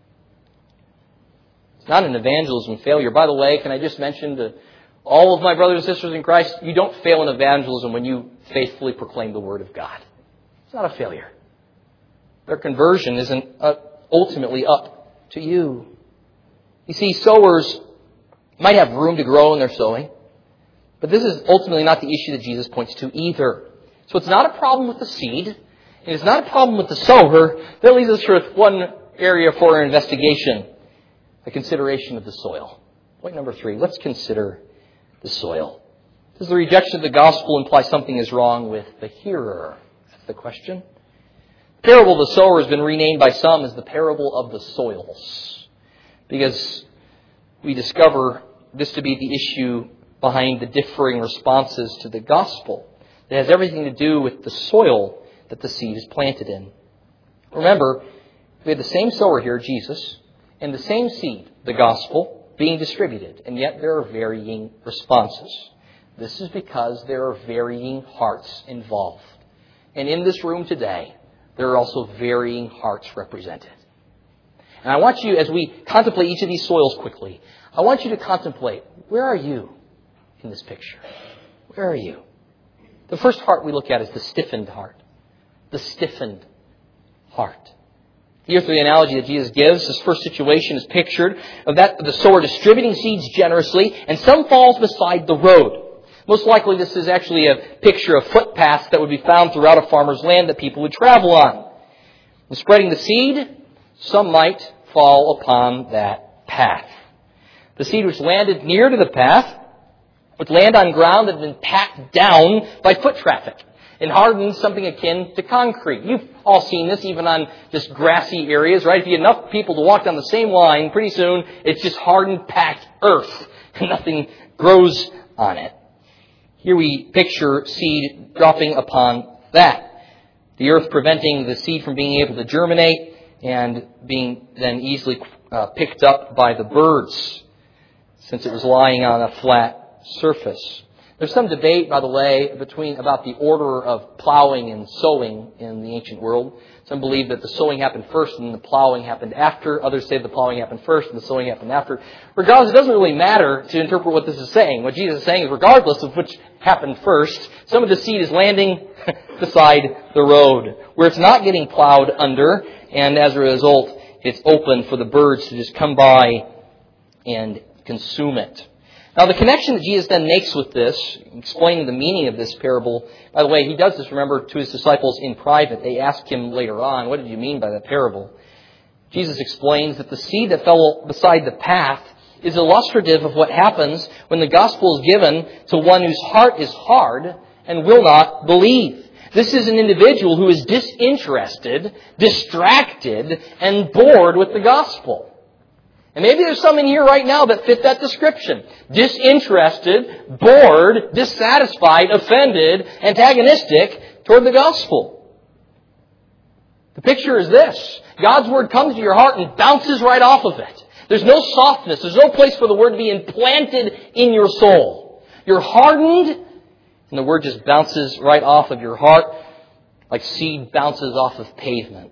It's not an evangelism failure. By the way, can I just mention to all of my brothers and sisters in Christ, you don't fail in evangelism when you faithfully proclaim the Word of God. It's not a failure. Their conversion isn't ultimately up to you. You see, sowers might have room to grow in their sowing, but this is ultimately not the issue that Jesus points to either. So it's not a problem with the seed, and it's not a problem with the sower. That leaves us with one area for our investigation, a consideration of the soil. Point number 3, let's consider the soil. Does the rejection of the gospel imply something is wrong with the hearer? That's the question. The parable of the sower has been renamed by some as the parable of the soils, because we discover this to be the issue behind the differing responses to the gospel. It has everything to do with the soil that the seed is planted in. Remember, we had the same sower here, Jesus, and the same seed, the gospel, being distributed, and yet there are varying responses. This is because there are varying hearts involved. And in this room today, there are also varying hearts represented. And I want you, as we contemplate each of these soils quickly, I want you to contemplate, where are you in this picture? Where are you? The first heart we look at is the stiffened heart. The stiffened heart. Here, through the analogy that Jesus gives, this first situation is pictured of the sower distributing seeds generously, and some falls beside the road. Most likely this is actually a picture of footpaths that would be found throughout a farmer's land that people would travel on. In spreading the seed, some might fall upon that path. The seed which landed near to the path would land on ground that had been packed down by foot traffic and hardened something akin to concrete. You've all seen this even on just grassy areas, right? If you get enough people to walk down the same line, pretty soon it's just hardened, packed earth and nothing grows on it. Here we picture seed dropping upon that. The earth preventing the seed from being able to germinate and being then easily picked up by the birds, since it was lying on a flat surface. There's some debate, by the way, about the order of plowing and sowing in the ancient world. Some believe that the sowing happened first and the plowing happened after. Others say the plowing happened first and the sowing happened after. Regardless, it doesn't really matter to interpret what this is saying. What Jesus is saying is, regardless of which happened first, some of the seed is landing beside the road, where it's not getting plowed under, and as a result, it's open for the birds to just come by and consume it. Now, the connection that Jesus then makes with this, explaining the meaning of this parable, by the way, he does this, remember, to his disciples in private. They ask him later on, what did you mean by that parable? Jesus explains that the seed that fell beside the path is illustrative of what happens when the gospel is given to one whose heart is hard and will not believe. This is an individual who is disinterested, distracted, and bored with the gospel. And maybe there's some in here right now that fit that description. Disinterested, bored, dissatisfied, offended, antagonistic toward the gospel. The picture is this. God's Word comes to your heart and bounces right off of it. There's no softness. There's no place for the Word to be implanted in your soul. You're hardened, and the Word just bounces right off of your heart like seed bounces off of pavement.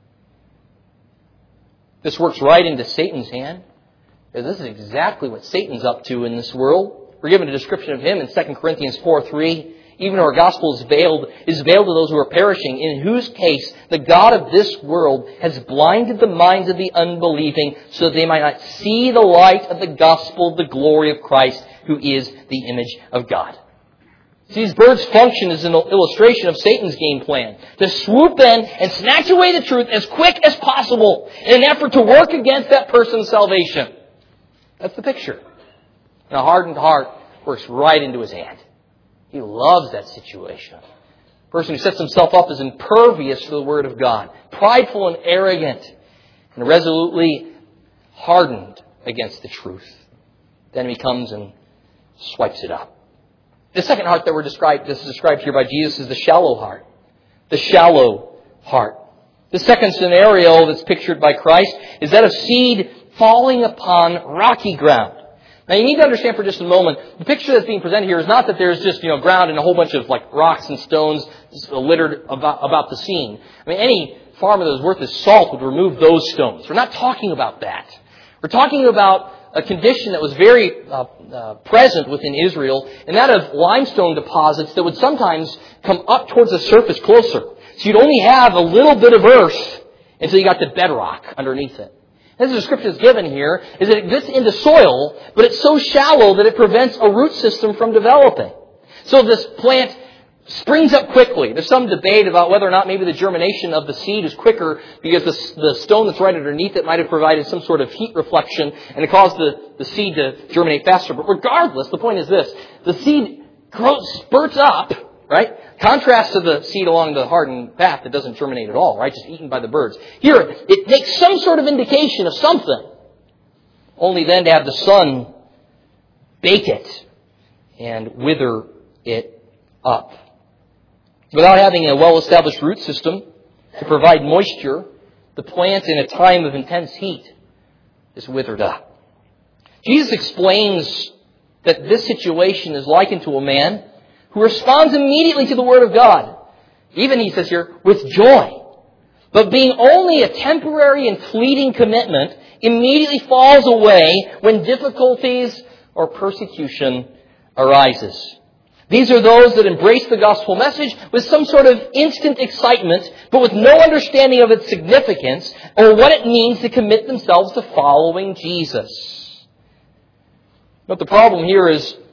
This works right into Satan's hand. This is exactly what Satan's up to in this world. We're given a description of him in 2 Corinthians 4:3. Even our gospel is veiled to those who are perishing, in whose case the God of this world has blinded the minds of the unbelieving, so that they might not see the light of the gospel, the glory of Christ, who is the image of God. See, these birds function as an illustration of Satan's game plan, to swoop in and snatch away the truth as quick as possible in an effort to work against that person's salvation. That's the picture. And a hardened heart works right into his hand. He loves that situation. A person who sets himself up as impervious to the Word of God, prideful and arrogant, and resolutely hardened against the truth. Then he comes and swipes it up. The second heart that is described here by Jesus is the shallow heart. The shallow heart. The second scenario that's pictured by Christ is that of seed falling upon rocky ground. Now you need to understand for just a moment, the picture that's being presented here is not that there's just, ground and a whole bunch of rocks and stones littered about the scene. I mean, any farmer that was worth his salt would remove those stones. We're not talking about that. We're talking about a condition that was very present within Israel, and that of limestone deposits that would sometimes come up towards the surface closer. So you'd only have a little bit of earth until you got to bedrock underneath it. As the description is given here, is that it gets into soil, but it's so shallow that it prevents a root system from developing. So this plant springs up quickly. There's some debate about whether or not maybe the germination of the seed is quicker because the stone that's right underneath it might have provided some sort of heat reflection and it caused the seed to germinate faster. But regardless, the point is this. The seed spurts up, right? Contrast to the seed along the hardened path that doesn't germinate at all, right? Just eaten by the birds. Here, it makes some sort of indication of something. Only then to have the sun bake it and wither it up. Without having a well-established root system to provide moisture, the plant in a time of intense heat is withered up. Jesus explains that this situation is likened to a man who responds immediately to the Word of God. Even, he says here, with joy. But being only a temporary and fleeting commitment, immediately falls away when difficulties or persecution arises. These are those that embrace the gospel message with some sort of instant excitement, but with no understanding of its significance or what it means to commit themselves to following Jesus. But the problem here is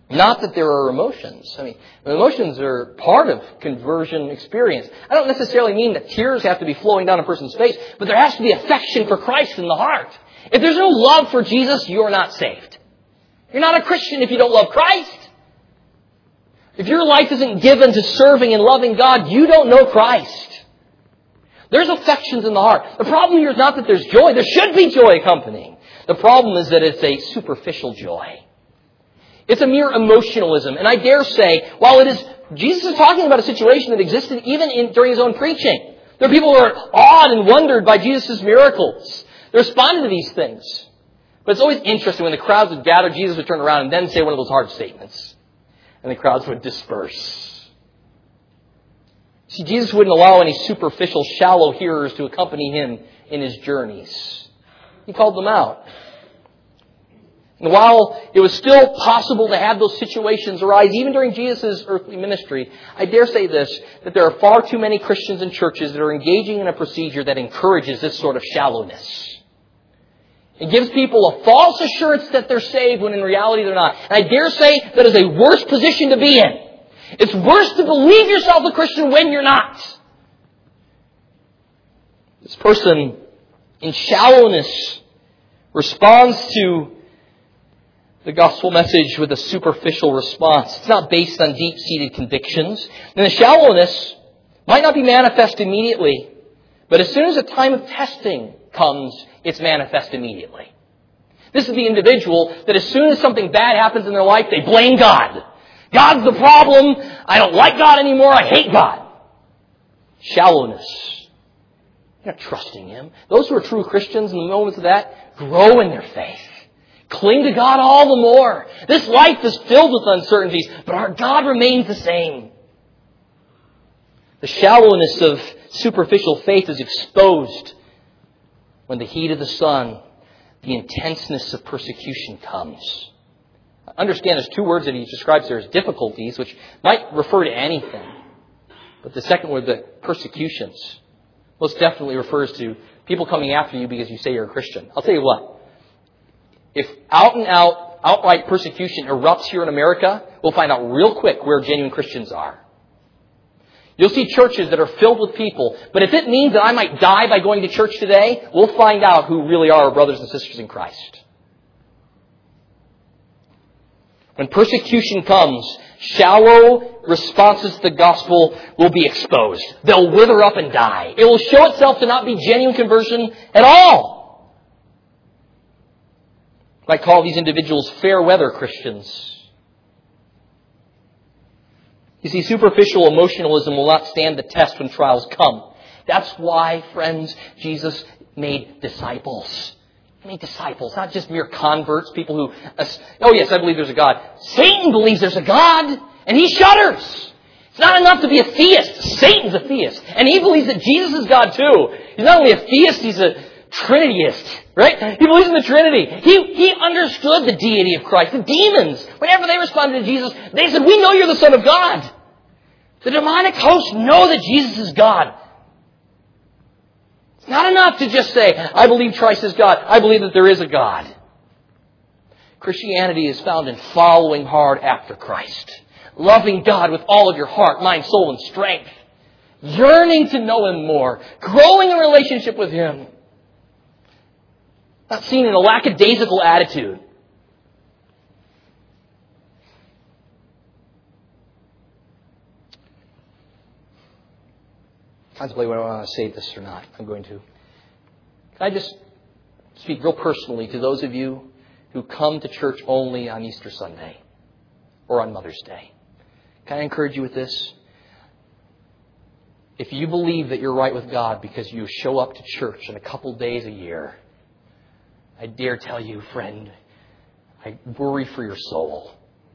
Not that there are emotions. I mean, emotions are part of conversion experience. I don't necessarily mean that tears have to be flowing down a person's face, but there has to be affection for Christ in the heart. If there's no love for Jesus, you're not saved. You're not a Christian if you don't love Christ. If your life isn't given to serving and loving God, you don't know Christ. There's affections in the heart. The problem here is not that there's joy. There should be joy accompanying. The problem is that it's a superficial joy. It's a mere emotionalism. And I dare say, while Jesus is talking about a situation that existed even during his own preaching. There are people who are awed and wondered by Jesus' miracles. They responded to these things. But it's always interesting when the crowds would gather, Jesus would turn around and then say one of those hard statements. And the crowds would disperse. See, Jesus wouldn't allow any superficial, shallow hearers to accompany him in his journeys. He called them out. And while it was still possible to have those situations arise, even during Jesus' earthly ministry, I dare say this, that there are far too many Christians and churches that are engaging in a procedure that encourages this sort of shallowness. It gives people a false assurance that they're saved when in reality they're not. And I dare say that is a worse position to be in. It's worse to believe yourself a Christian when you're not. This person in shallowness responds to the gospel message with a superficial response. It's not based on deep-seated convictions. And the shallowness might not be manifest immediately, but as soon as a time of testing comes, it's manifest immediately. This is the individual that as soon as something bad happens in their life, they blame God. God's the problem. I don't like God anymore. I hate God. Shallowness. You're not trusting Him. Those who are true Christians in the moments of that grow in their faith. Cling to God all the more. This life is filled with uncertainties, but our God remains the same. The shallowness of superficial faith is exposed when the heat of the sun, the intenseness of persecution comes. Understand there's two words that he describes there as difficulties, which might refer to anything. But the second word, the persecutions, most definitely refers to people coming after you because you say you're a Christian. I'll tell you what. If outright persecution erupts here in America, we'll find out real quick where genuine Christians are. You'll see churches that are filled with people, but if it means that I might die by going to church today, we'll find out who really are our brothers and sisters in Christ. When persecution comes, shallow responses to the gospel will be exposed. They'll wither up and die. It will show itself to not be genuine conversion at all. I call these individuals fair weather Christians. You see, superficial emotionalism will not stand the test when trials come. That's why, friends, Jesus made disciples. He made disciples, not just mere converts, people who, oh yes, I believe there's a God. Satan believes there's a God, and he shudders. It's not enough to be a theist. Satan's a theist. And he believes that Jesus is God too. He's not only a theist, he's a Trinityist, right? He believes in the Trinity. He understood the deity of Christ. The demons, whenever they responded to Jesus, they said, we know you're the Son of God. The demonic hosts know that Jesus is God. It's not enough to just say, I believe Christ is God. I believe that there is a God. Christianity is found in following hard after Christ. Loving God with all of your heart, mind, soul, and strength. Yearning to know Him more. Growing in relationship with Him. Not seen in a lackadaisical attitude. Contemplate whether I want to say this or not. I'm going to. Can I just speak real personally to those of you who come to church only on Easter Sunday or on Mother's Day? Can I encourage you with this? If you believe that you're right with God because you show up to church in a couple days a year, I dare tell you, friend, I worry for your soul.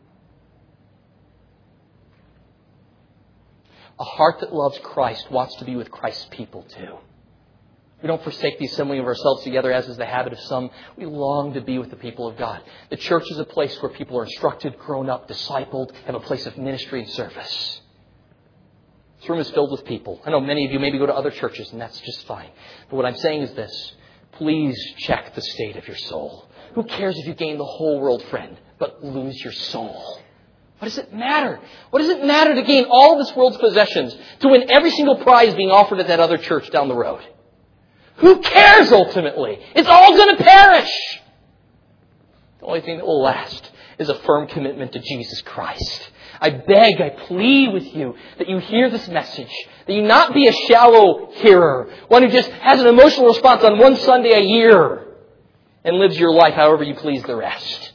A heart that loves Christ wants to be with Christ's people too. We don't forsake the assembling of ourselves together, as is the habit of some. We long to be with the people of God. The church is a place where people are instructed, grown up, discipled, have a place of ministry and service. This room is filled with people. I know many of you maybe go to other churches, and that's just fine. But what I'm saying is this. Please check the state of your soul. Who cares if you gain the whole world, friend, but lose your soul? What does it matter? What does it matter to gain all of this world's possessions, to win every single prize being offered at that other church down the road? Who cares ultimately? It's all going to perish. The only thing that will last is a firm commitment to Jesus Christ. I beg, I plead with you that you hear this message, that you not be a shallow hearer, one who just has an emotional response on one Sunday a year and lives your life however you please the rest.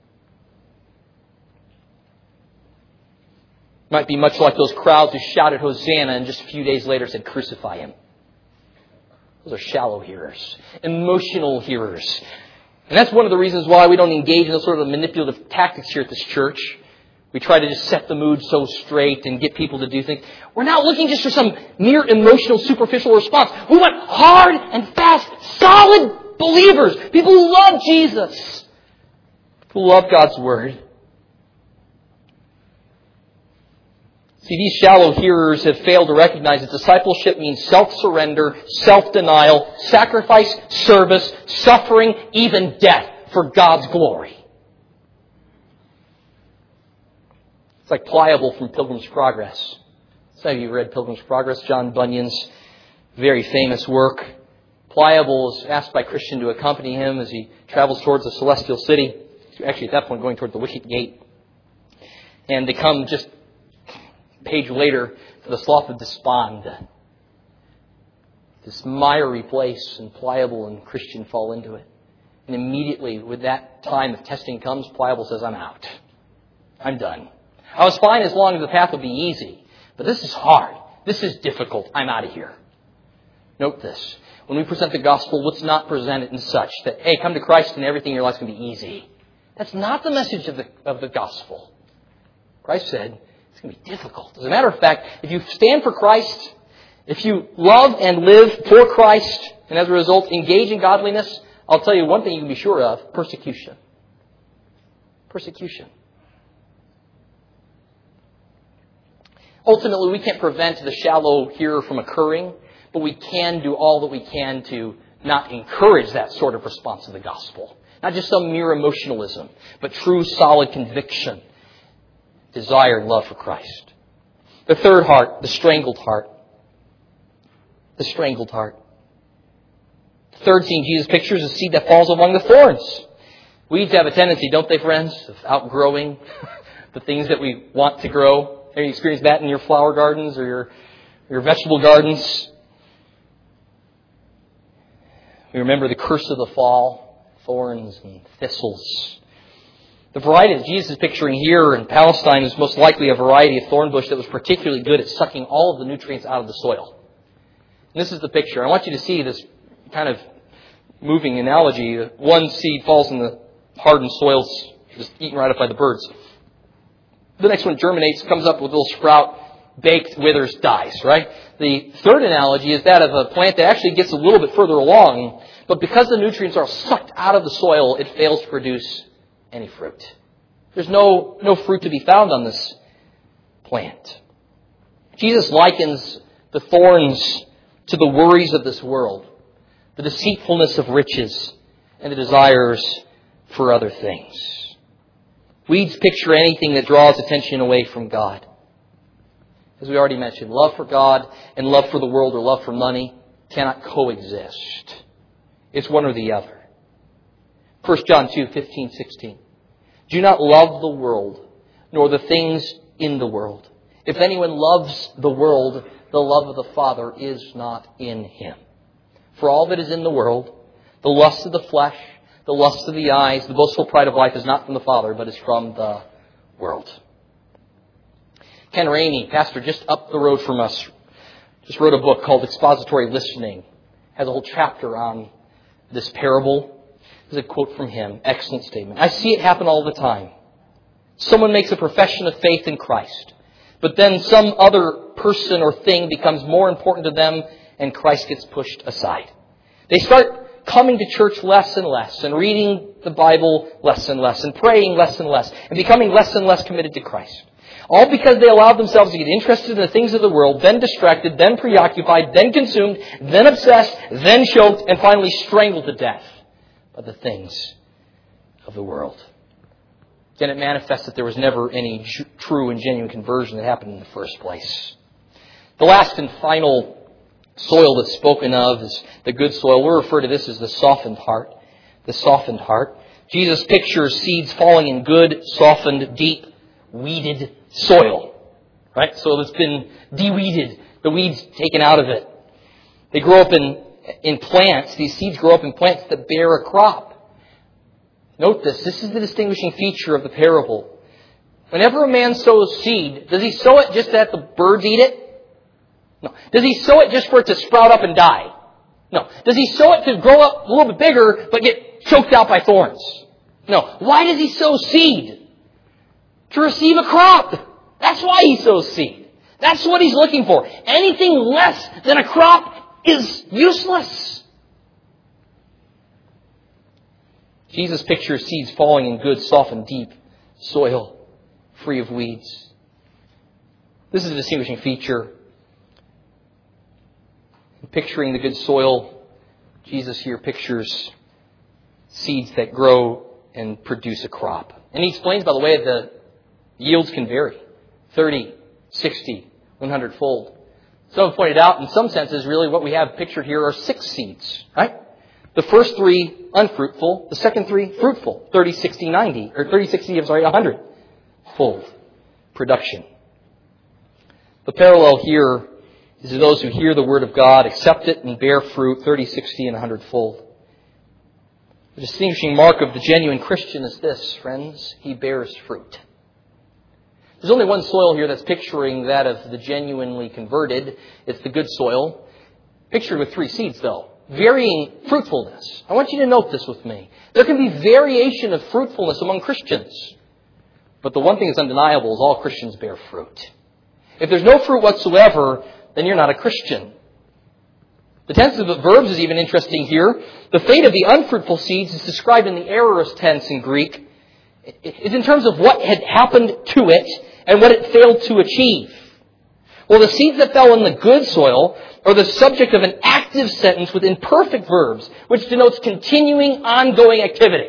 Might be much like those crowds who shouted Hosanna and just a few days later said, crucify him. Those are shallow hearers, emotional hearers. And that's one of the reasons why we don't engage in those sort of manipulative tactics here at this church. We try to just set the mood so straight and get people to do things. We're not looking just for some mere emotional, superficial response. We want hard and fast, solid believers. People who love Jesus. Who love God's Word. See, these shallow hearers have failed to recognize that discipleship means self-surrender, self-denial, sacrifice, service, suffering, even death for God's glory. It's like Pliable from Pilgrim's Progress. Some of you read Pilgrim's Progress, John Bunyan's very famous work. Pliable is asked by Christian to accompany him as he travels towards the celestial city. Actually, at that point, going toward the Wicket Gate. And they come just a page later to the Slough of Despond. This miry place, and Pliable and Christian fall into it. And immediately, with that time of testing comes, Pliable says, I'm out. I'm done. I was fine as long as the path would be easy. But this is hard. This is difficult. I'm out of here. Note this. When we present the gospel, let's not present it in such that, hey, come to Christ and everything in your life is going to be easy. That's not the message of the gospel. Christ said it's going to be difficult. As a matter of fact, if you stand for Christ, if you love and live for Christ, and as a result engage in godliness, I'll tell you one thing you can be sure of, persecution. Persecution. Ultimately, we can't prevent the shallow hearer from occurring, but we can do all that we can to not encourage that sort of response to the gospel. Not just some mere emotionalism, but true, solid conviction, desire, and love for Christ. The third heart, the strangled heart. The strangled heart. The third scene Jesus pictures is a seed that falls among the thorns. Weeds have a tendency, don't they, friends, of outgrowing the things that we want to grow. Have you experienced that in your flower gardens or your vegetable gardens? We remember the curse of the fall, thorns and thistles. The variety that Jesus is picturing here in Palestine is most likely a variety of thorn bush that was particularly good at sucking all of the nutrients out of the soil. And this is the picture. I want you to see this kind of moving analogy. One seed falls in the hardened soils, just eaten right up by the birds. The next one germinates, comes up with a little sprout, baked, withers, dies, right? The third analogy is that of a plant that actually gets a little bit further along, but because the nutrients are sucked out of the soil, it fails to produce any fruit. There's no fruit to be found on this plant. Jesus likens the thorns to the worries of this world, the deceitfulness of riches, and the desires for other things. Weeds picture anything that draws attention away from God. As we already mentioned, love for God and love for the world or love for money cannot coexist. It's one or the other. 1 John 2:15-16. Do not love the world, nor the things in the world. If anyone loves the world, the love of the Father is not in him. For all that is in the world, the lust of the flesh, the lust of the eyes, the boastful pride of life is not from the Father, but is from the world. Ken Rainey, pastor just up the road from us, just wrote a book called Expository Listening. Has a whole chapter on this parable. There's a quote from him. Excellent statement. I see it happen all the time. Someone makes a profession of faith in Christ, but then some other person or thing becomes more important to them and Christ gets pushed aside. They start coming to church less and less, and reading the Bible less and less, and praying less and less, and becoming less and less committed to Christ. All because they allowed themselves to get interested in the things of the world, then distracted, then preoccupied, then consumed, then obsessed, then choked, and finally strangled to death by the things of the world. can it manifest that there was never any true and genuine conversion that happened in the first place. The last and final soil that's spoken of is the good soil. We'll refer to this as the softened heart. The softened heart. Jesus pictures seeds falling in good, softened, deep, weeded soil. Right? Soil that's been de-weeded. The weeds taken out of it. They grow up in plants. These seeds grow up in plants that bear a crop. Note this. This is the distinguishing feature of the parable. Whenever a man sows seed, does he sow it just that the birds eat it? No. Does he sow it just for it to sprout up and die? No. Does he sow it to grow up a little bit bigger but get choked out by thorns? No. Why does he sow seed? To receive a crop. That's why he sows seed. That's what he's looking for. Anything less than a crop is useless. Jesus pictures seeds falling in good, softened, deep soil, free of weeds. This is a distinguishing feature. In picturing the good soil, Jesus here pictures seeds that grow and produce a crop. And he explains, by the way, the yields can vary. 30, 60, 100-fold. Some have pointed out, in some senses, really what we have pictured here are 6 seeds, right? The first 3 unfruitful, the second 3 fruitful. 30, 60, 90, or 30, 60, 100-fold production. The parallel here is to those who hear the Word of God, accept it, and bear fruit 30, 60, and 100-fold. The distinguishing mark of the genuine Christian is this, friends. He bears fruit. There's only one soil here that's picturing that of the genuinely converted. It's the good soil. Pictured with 3 seeds, though. Varying fruitfulness. I want you to note this with me. There can be variation of fruitfulness among Christians. But the one thing that's undeniable is all Christians bear fruit. If there's no fruit whatsoever, then you're not a Christian. The tense of the verbs is even interesting here. The fate of the unfruitful seeds is described in the aorist tense in Greek. It's in terms of what had happened to it and what it failed to achieve. Well, the seeds that fell in the good soil are the subject of an active sentence with imperfect verbs, which denotes continuing, ongoing activity.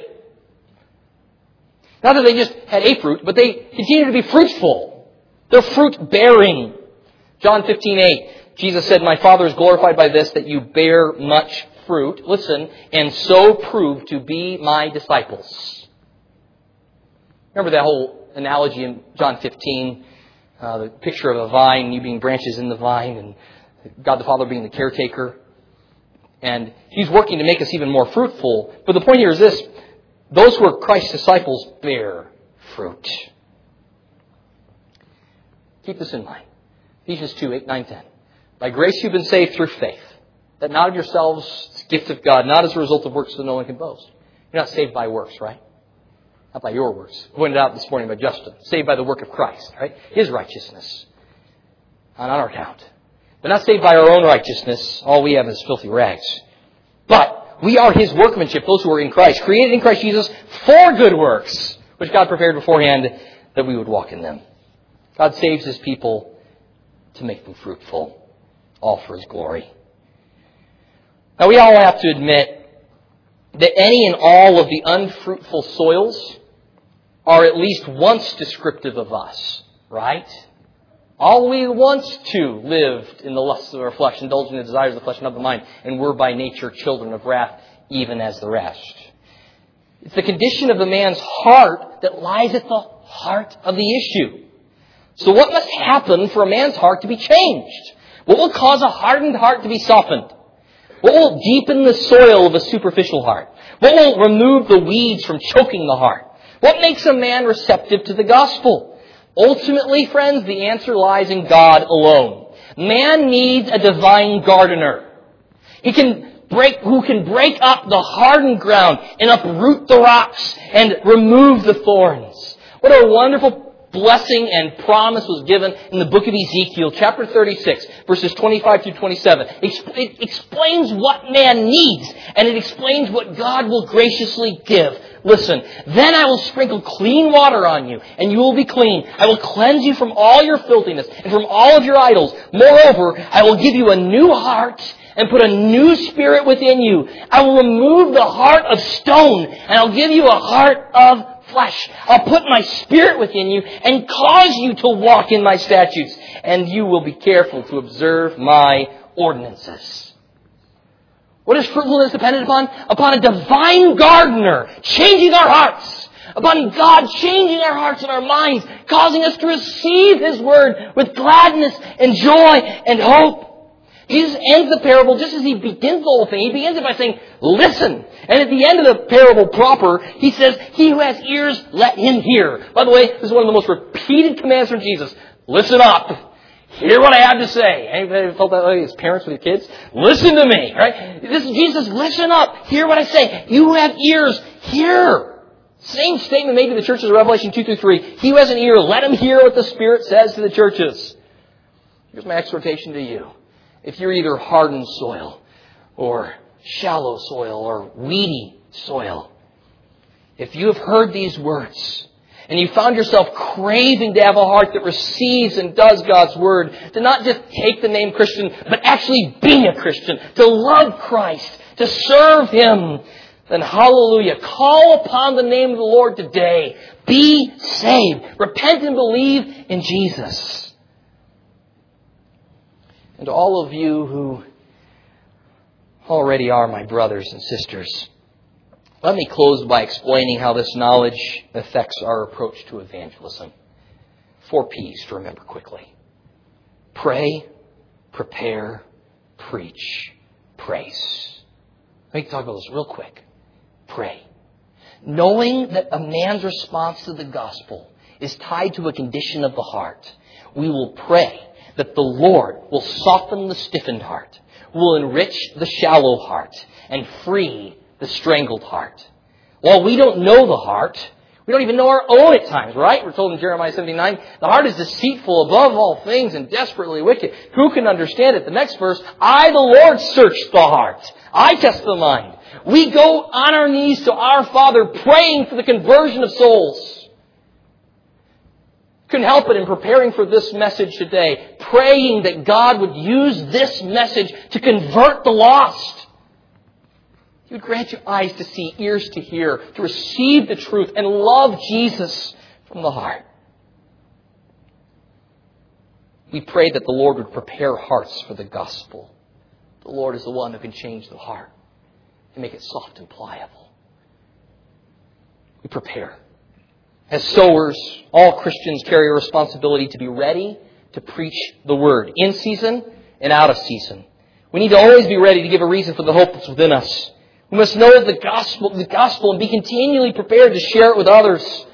Not that they just had a fruit, but they continue to be fruitful. They're fruit-bearing. John 15:8, Jesus said, "My Father is glorified by this, that you bear much fruit." Listen, "and so prove to be my disciples." Remember that whole analogy in John 15, the picture of a vine, you being branches in the vine, and God the Father being the caretaker. And He's working to make us even more fruitful. But the point here is this: those who are Christ's disciples bear fruit. Keep this in mind. Ephesians 2:8, 9, 10. By grace you've been saved through faith, that not of yourselves, it's a gift of God, not as a result of works so no one can boast. You're not saved by works, right? Not by your works. Pointed out this morning by Justin. Saved by the work of Christ, right? His righteousness. Not on our account. But not saved by our own righteousness. All we have is filthy rags. But we are His workmanship, those who are in Christ, created in Christ Jesus for good works, which God prepared beforehand that we would walk in them. God saves His people to make them fruitful, all for His glory. Now we all have to admit that any and all of the unfruitful soils are at least once descriptive of us, right? All we once too lived in the lusts of our flesh, indulging the desires of the flesh and of the mind, and were by nature children of wrath, even as the rest. It's the condition of the man's heart that lies at the heart of the issue. So what must happen for a man's heart to be changed? What will cause a hardened heart to be softened? What will deepen the soil of a superficial heart? What will remove the weeds from choking the heart? What makes a man receptive to the gospel? Ultimately, friends, the answer lies in God alone. Man needs a divine gardener. Who can break up the hardened ground and uproot the rocks and remove the thorns. What a wonderful blessing and promise was given in the book of Ezekiel, chapter 36, verses 25 through 27. It explains what man needs, and it explains what God will graciously give. Listen, "Then I will sprinkle clean water on you, and you will be clean. I will cleanse you from all your filthiness and from all of your idols. Moreover, I will give you a new heart and put a new spirit within you. I will remove the heart of stone, and I'll give you a heart of flesh. I'll put my Spirit within you and cause you to walk in my statutes. And you will be careful to observe my ordinances. What is fruitfulness dependent upon? Upon a divine gardener changing our hearts. Upon God changing our hearts and our minds, causing us to receive His Word with gladness and joy and hope. Jesus ends the parable just as He begins the whole thing. He begins it by saying, listen. And at the end of the parable proper, He says, he who has ears, let him hear. By the way, this is one of the most repeated commands from Jesus. Listen up. Hear what I have to say. Anybody felt that way as parents with your kids? Listen to me, right? Jesus, listen up. Hear what I say. You who have ears, hear. Same statement made to the churches of Revelation 2-3. He who has an ear, let him hear what the Spirit says to the churches. Here's my exhortation to you. If you're either hardened soil or shallow soil or weedy soil, if you have heard these words and you found yourself craving to have a heart that receives and does God's Word, to not just take the name Christian, but actually be a Christian, to love Christ, to serve Him, then hallelujah, call upon the name of the Lord today. Be saved. Repent and believe in Jesus. And to all of you who already are my brothers and sisters, let me close by explaining how this knowledge affects our approach to evangelism. 4 P's to remember quickly. Pray, prepare, preach, praise. Let me talk about this real quick. Pray. Knowing that a man's response to the gospel is tied to a condition of the heart, we will pray that the Lord will soften the stiffened heart, will enrich the shallow heart, and free the strangled heart. While we don't know the heart, we don't even know our own at times, right? We're told in Jeremiah 79, the heart is deceitful above all things and desperately wicked. Who can understand it? The next verse, I, the Lord, search the heart. I test the mind. We go on our knees to our Father praying for the conversion of souls. Couldn't help it in preparing for this message today, praying that God would use this message to convert the lost. He would grant you eyes to see, ears to hear, to receive the truth and love Jesus from the heart. We pray that the Lord would prepare hearts for the gospel. The Lord is the one who can change the heart and make it soft and pliable. We prepare. As sowers, all Christians carry a responsibility to be ready to preach the Word, in season and out of season. We need to always be ready to give a reason for the hope that's within us. We must know the gospel and be continually prepared to share it with others.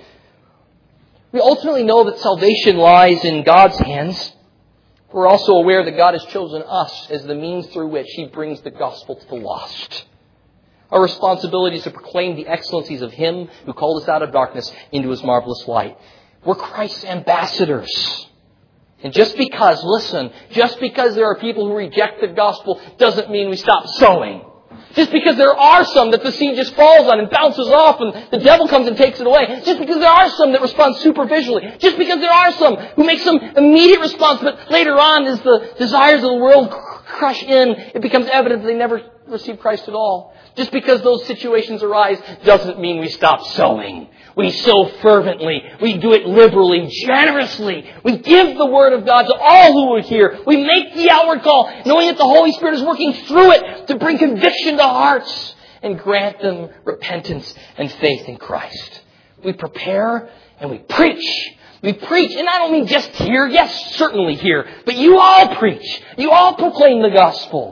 We ultimately know that salvation lies in God's hands. We're also aware that God has chosen us as the means through which He brings the gospel to the lost. Our responsibility is to proclaim the excellencies of Him who called us out of darkness into His marvelous light. We're Christ's ambassadors. And just because there are people who reject the gospel doesn't mean we stop sowing. Just because there are some that the seed just falls on and bounces off and the devil comes and takes it away. Just because there are some that respond superficially. Just because there are some who make some immediate response, but later on as the desires of the world crush in, it becomes evident that they never receive Christ at all. Just because those situations arise doesn't mean we stop sowing. We sow fervently. We do it liberally, generously. We give the Word of God to all who will hear. We make the outward call, knowing that the Holy Spirit is working through it to bring conviction to hearts and grant them repentance and faith in Christ. We prepare and we preach. We preach, and I don't mean just here. Yes, certainly here. But you all preach. You all proclaim the gospel.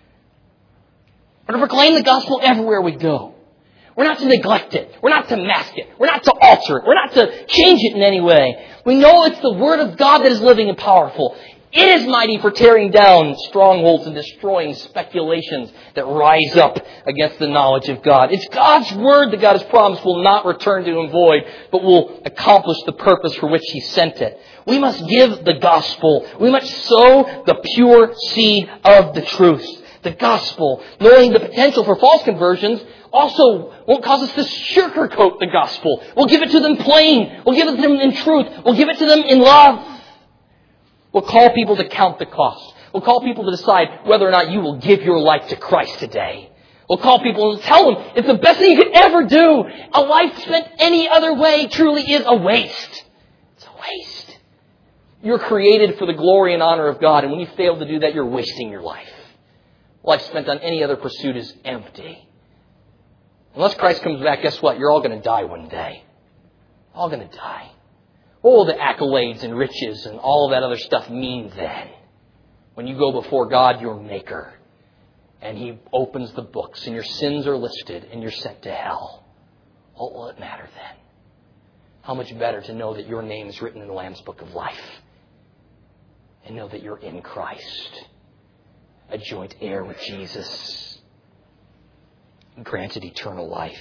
We're to proclaim the gospel everywhere we go. We're not to neglect it. We're not to mask it. We're not to alter it. We're not to change it in any way. We know it's the Word of God that is living and powerful. It is mighty for tearing down strongholds and destroying speculations that rise up against the knowledge of God. It's God's Word that God has promised will not return to Him void, but will accomplish the purpose for which He sent it. We must give the gospel. We must sow the pure seed of the truth. The gospel, knowing the potential for false conversions, also won't cause us to sugarcoat the gospel. We'll give it to them plain. We'll give it to them in truth. We'll give it to them in love. We'll call people to count the cost. We'll call people to decide whether or not you will give your life to Christ today. We'll call people and tell them it's the best thing you could ever do. A life spent any other way truly is a waste. It's a waste. You're created for the glory and honor of God, and when you fail to do that, you're wasting your life. Life spent on any other pursuit is empty. Unless Christ comes back, guess what? You're all going to die one day. All going to die. What will the accolades and riches and all of that other stuff mean then? When you go before God, your Maker, and He opens the books and your sins are listed and you're sent to hell. What will it matter then? How much better to know that your name is written in the Lamb's Book of Life and know that you're in Christ, a joint heir with Jesus, granted eternal life.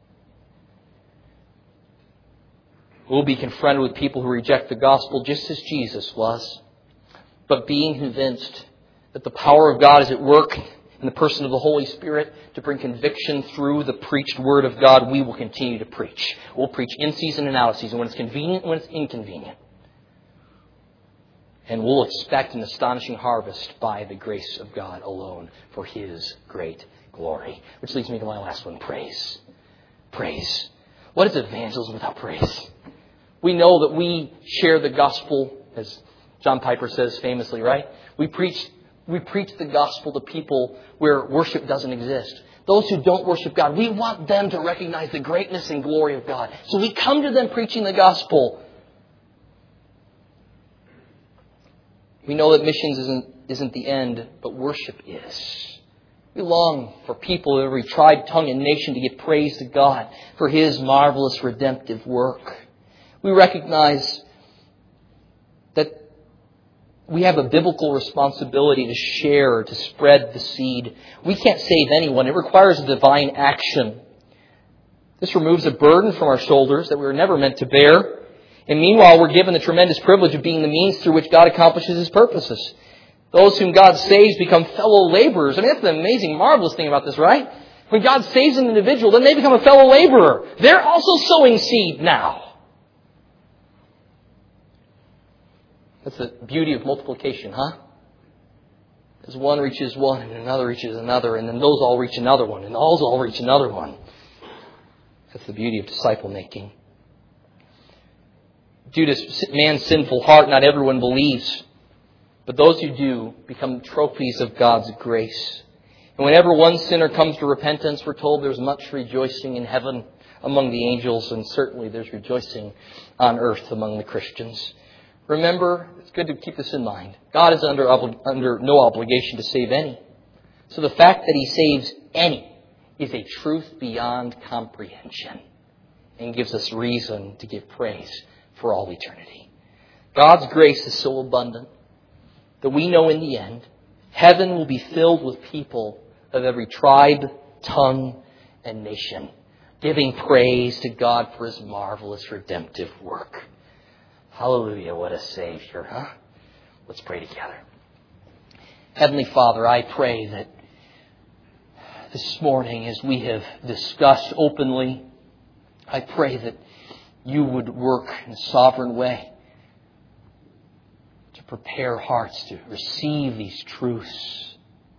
We'll be confronted with people who reject the gospel just as Jesus was, but being convinced that the power of God is at work in the person of the Holy Spirit to bring conviction through the preached Word of God, we will continue to preach. We'll preach in season and out of season, when it's convenient, when it's inconvenient. And we'll expect an astonishing harvest by the grace of God alone for His great glory. Which leads me to my last one, praise. Praise. What is evangelism without praise? We know that we share the gospel, as John Piper says famously, right? We preach the gospel to people where worship doesn't exist. Those who don't worship God, we want them to recognize the greatness and glory of God. So we come to them preaching the gospel. We know that missions isn't the end, but worship is. We long for people of every tribe, tongue, and nation to give praise to God for His marvelous redemptive work. We recognize that we have a biblical responsibility to share, to spread the seed. We can't save anyone. It requires a divine action. This removes a burden from our shoulders that we were never meant to bear. And meanwhile, we're given the tremendous privilege of being the means through which God accomplishes His purposes. Those whom God saves become fellow laborers. I mean, that's the amazing, marvelous thing about this, right? When God saves an individual, then they become a fellow laborer. They're also sowing seed now. That's the beauty of multiplication, huh? As one reaches one, and another reaches another, and then those all reach another one, and those all reach another one. That's the beauty of disciple making. Due to man's sinful heart, not everyone believes. But those who do become trophies of God's grace. And whenever one sinner comes to repentance, we're told there's much rejoicing in heaven among the angels, and certainly there's rejoicing on earth among the Christians. Remember, it's good to keep this in mind. God is under no obligation to save any. So the fact that He saves any is a truth beyond comprehension and gives us reason to give praise for all eternity. God's grace is so abundant that we know in the end, heaven will be filled with people of every tribe, tongue, and nation, giving praise to God for His marvelous redemptive work. Hallelujah, what a Savior, huh? Let's pray together. Heavenly Father, I pray that this morning, as we have discussed openly, I pray that You would work in a sovereign way to prepare hearts to receive these truths.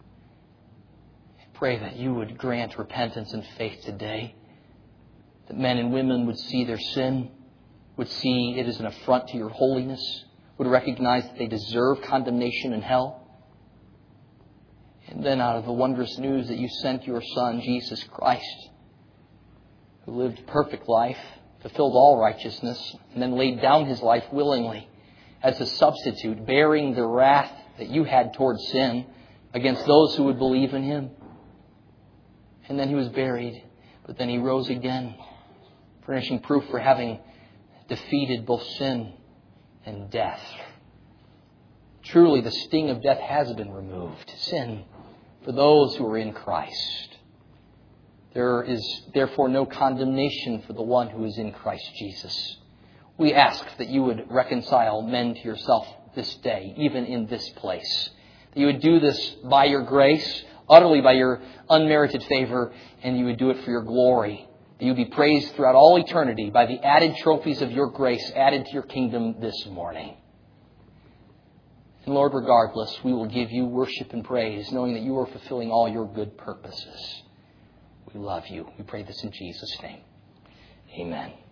I pray that You would grant repentance and faith today, that men and women would see their sin, would see it as an affront to Your holiness, would recognize that they deserve condemnation in hell. And then out of the wondrous news that You sent Your Son, Jesus Christ, who lived a perfect life, fulfilled all righteousness, and then laid down His life willingly as a substitute, bearing the wrath that You had towards sin against those who would believe in Him. And then He was buried, but then He rose again, furnishing proof for having defeated both sin and death. Truly, the sting of death has been removed. Sin, for those who are in Christ. There is therefore no condemnation for the one who is in Christ Jesus. We ask that You would reconcile men to Yourself this day, even in this place. That You would do this by Your grace, utterly by Your unmerited favor, and You would do it for Your glory. That You be praised throughout all eternity by the added trophies of Your grace added to Your kingdom this morning. And Lord, regardless, we will give You worship and praise, knowing that You are fulfilling all Your good purposes. We love you. We pray this in Jesus' name. Amen.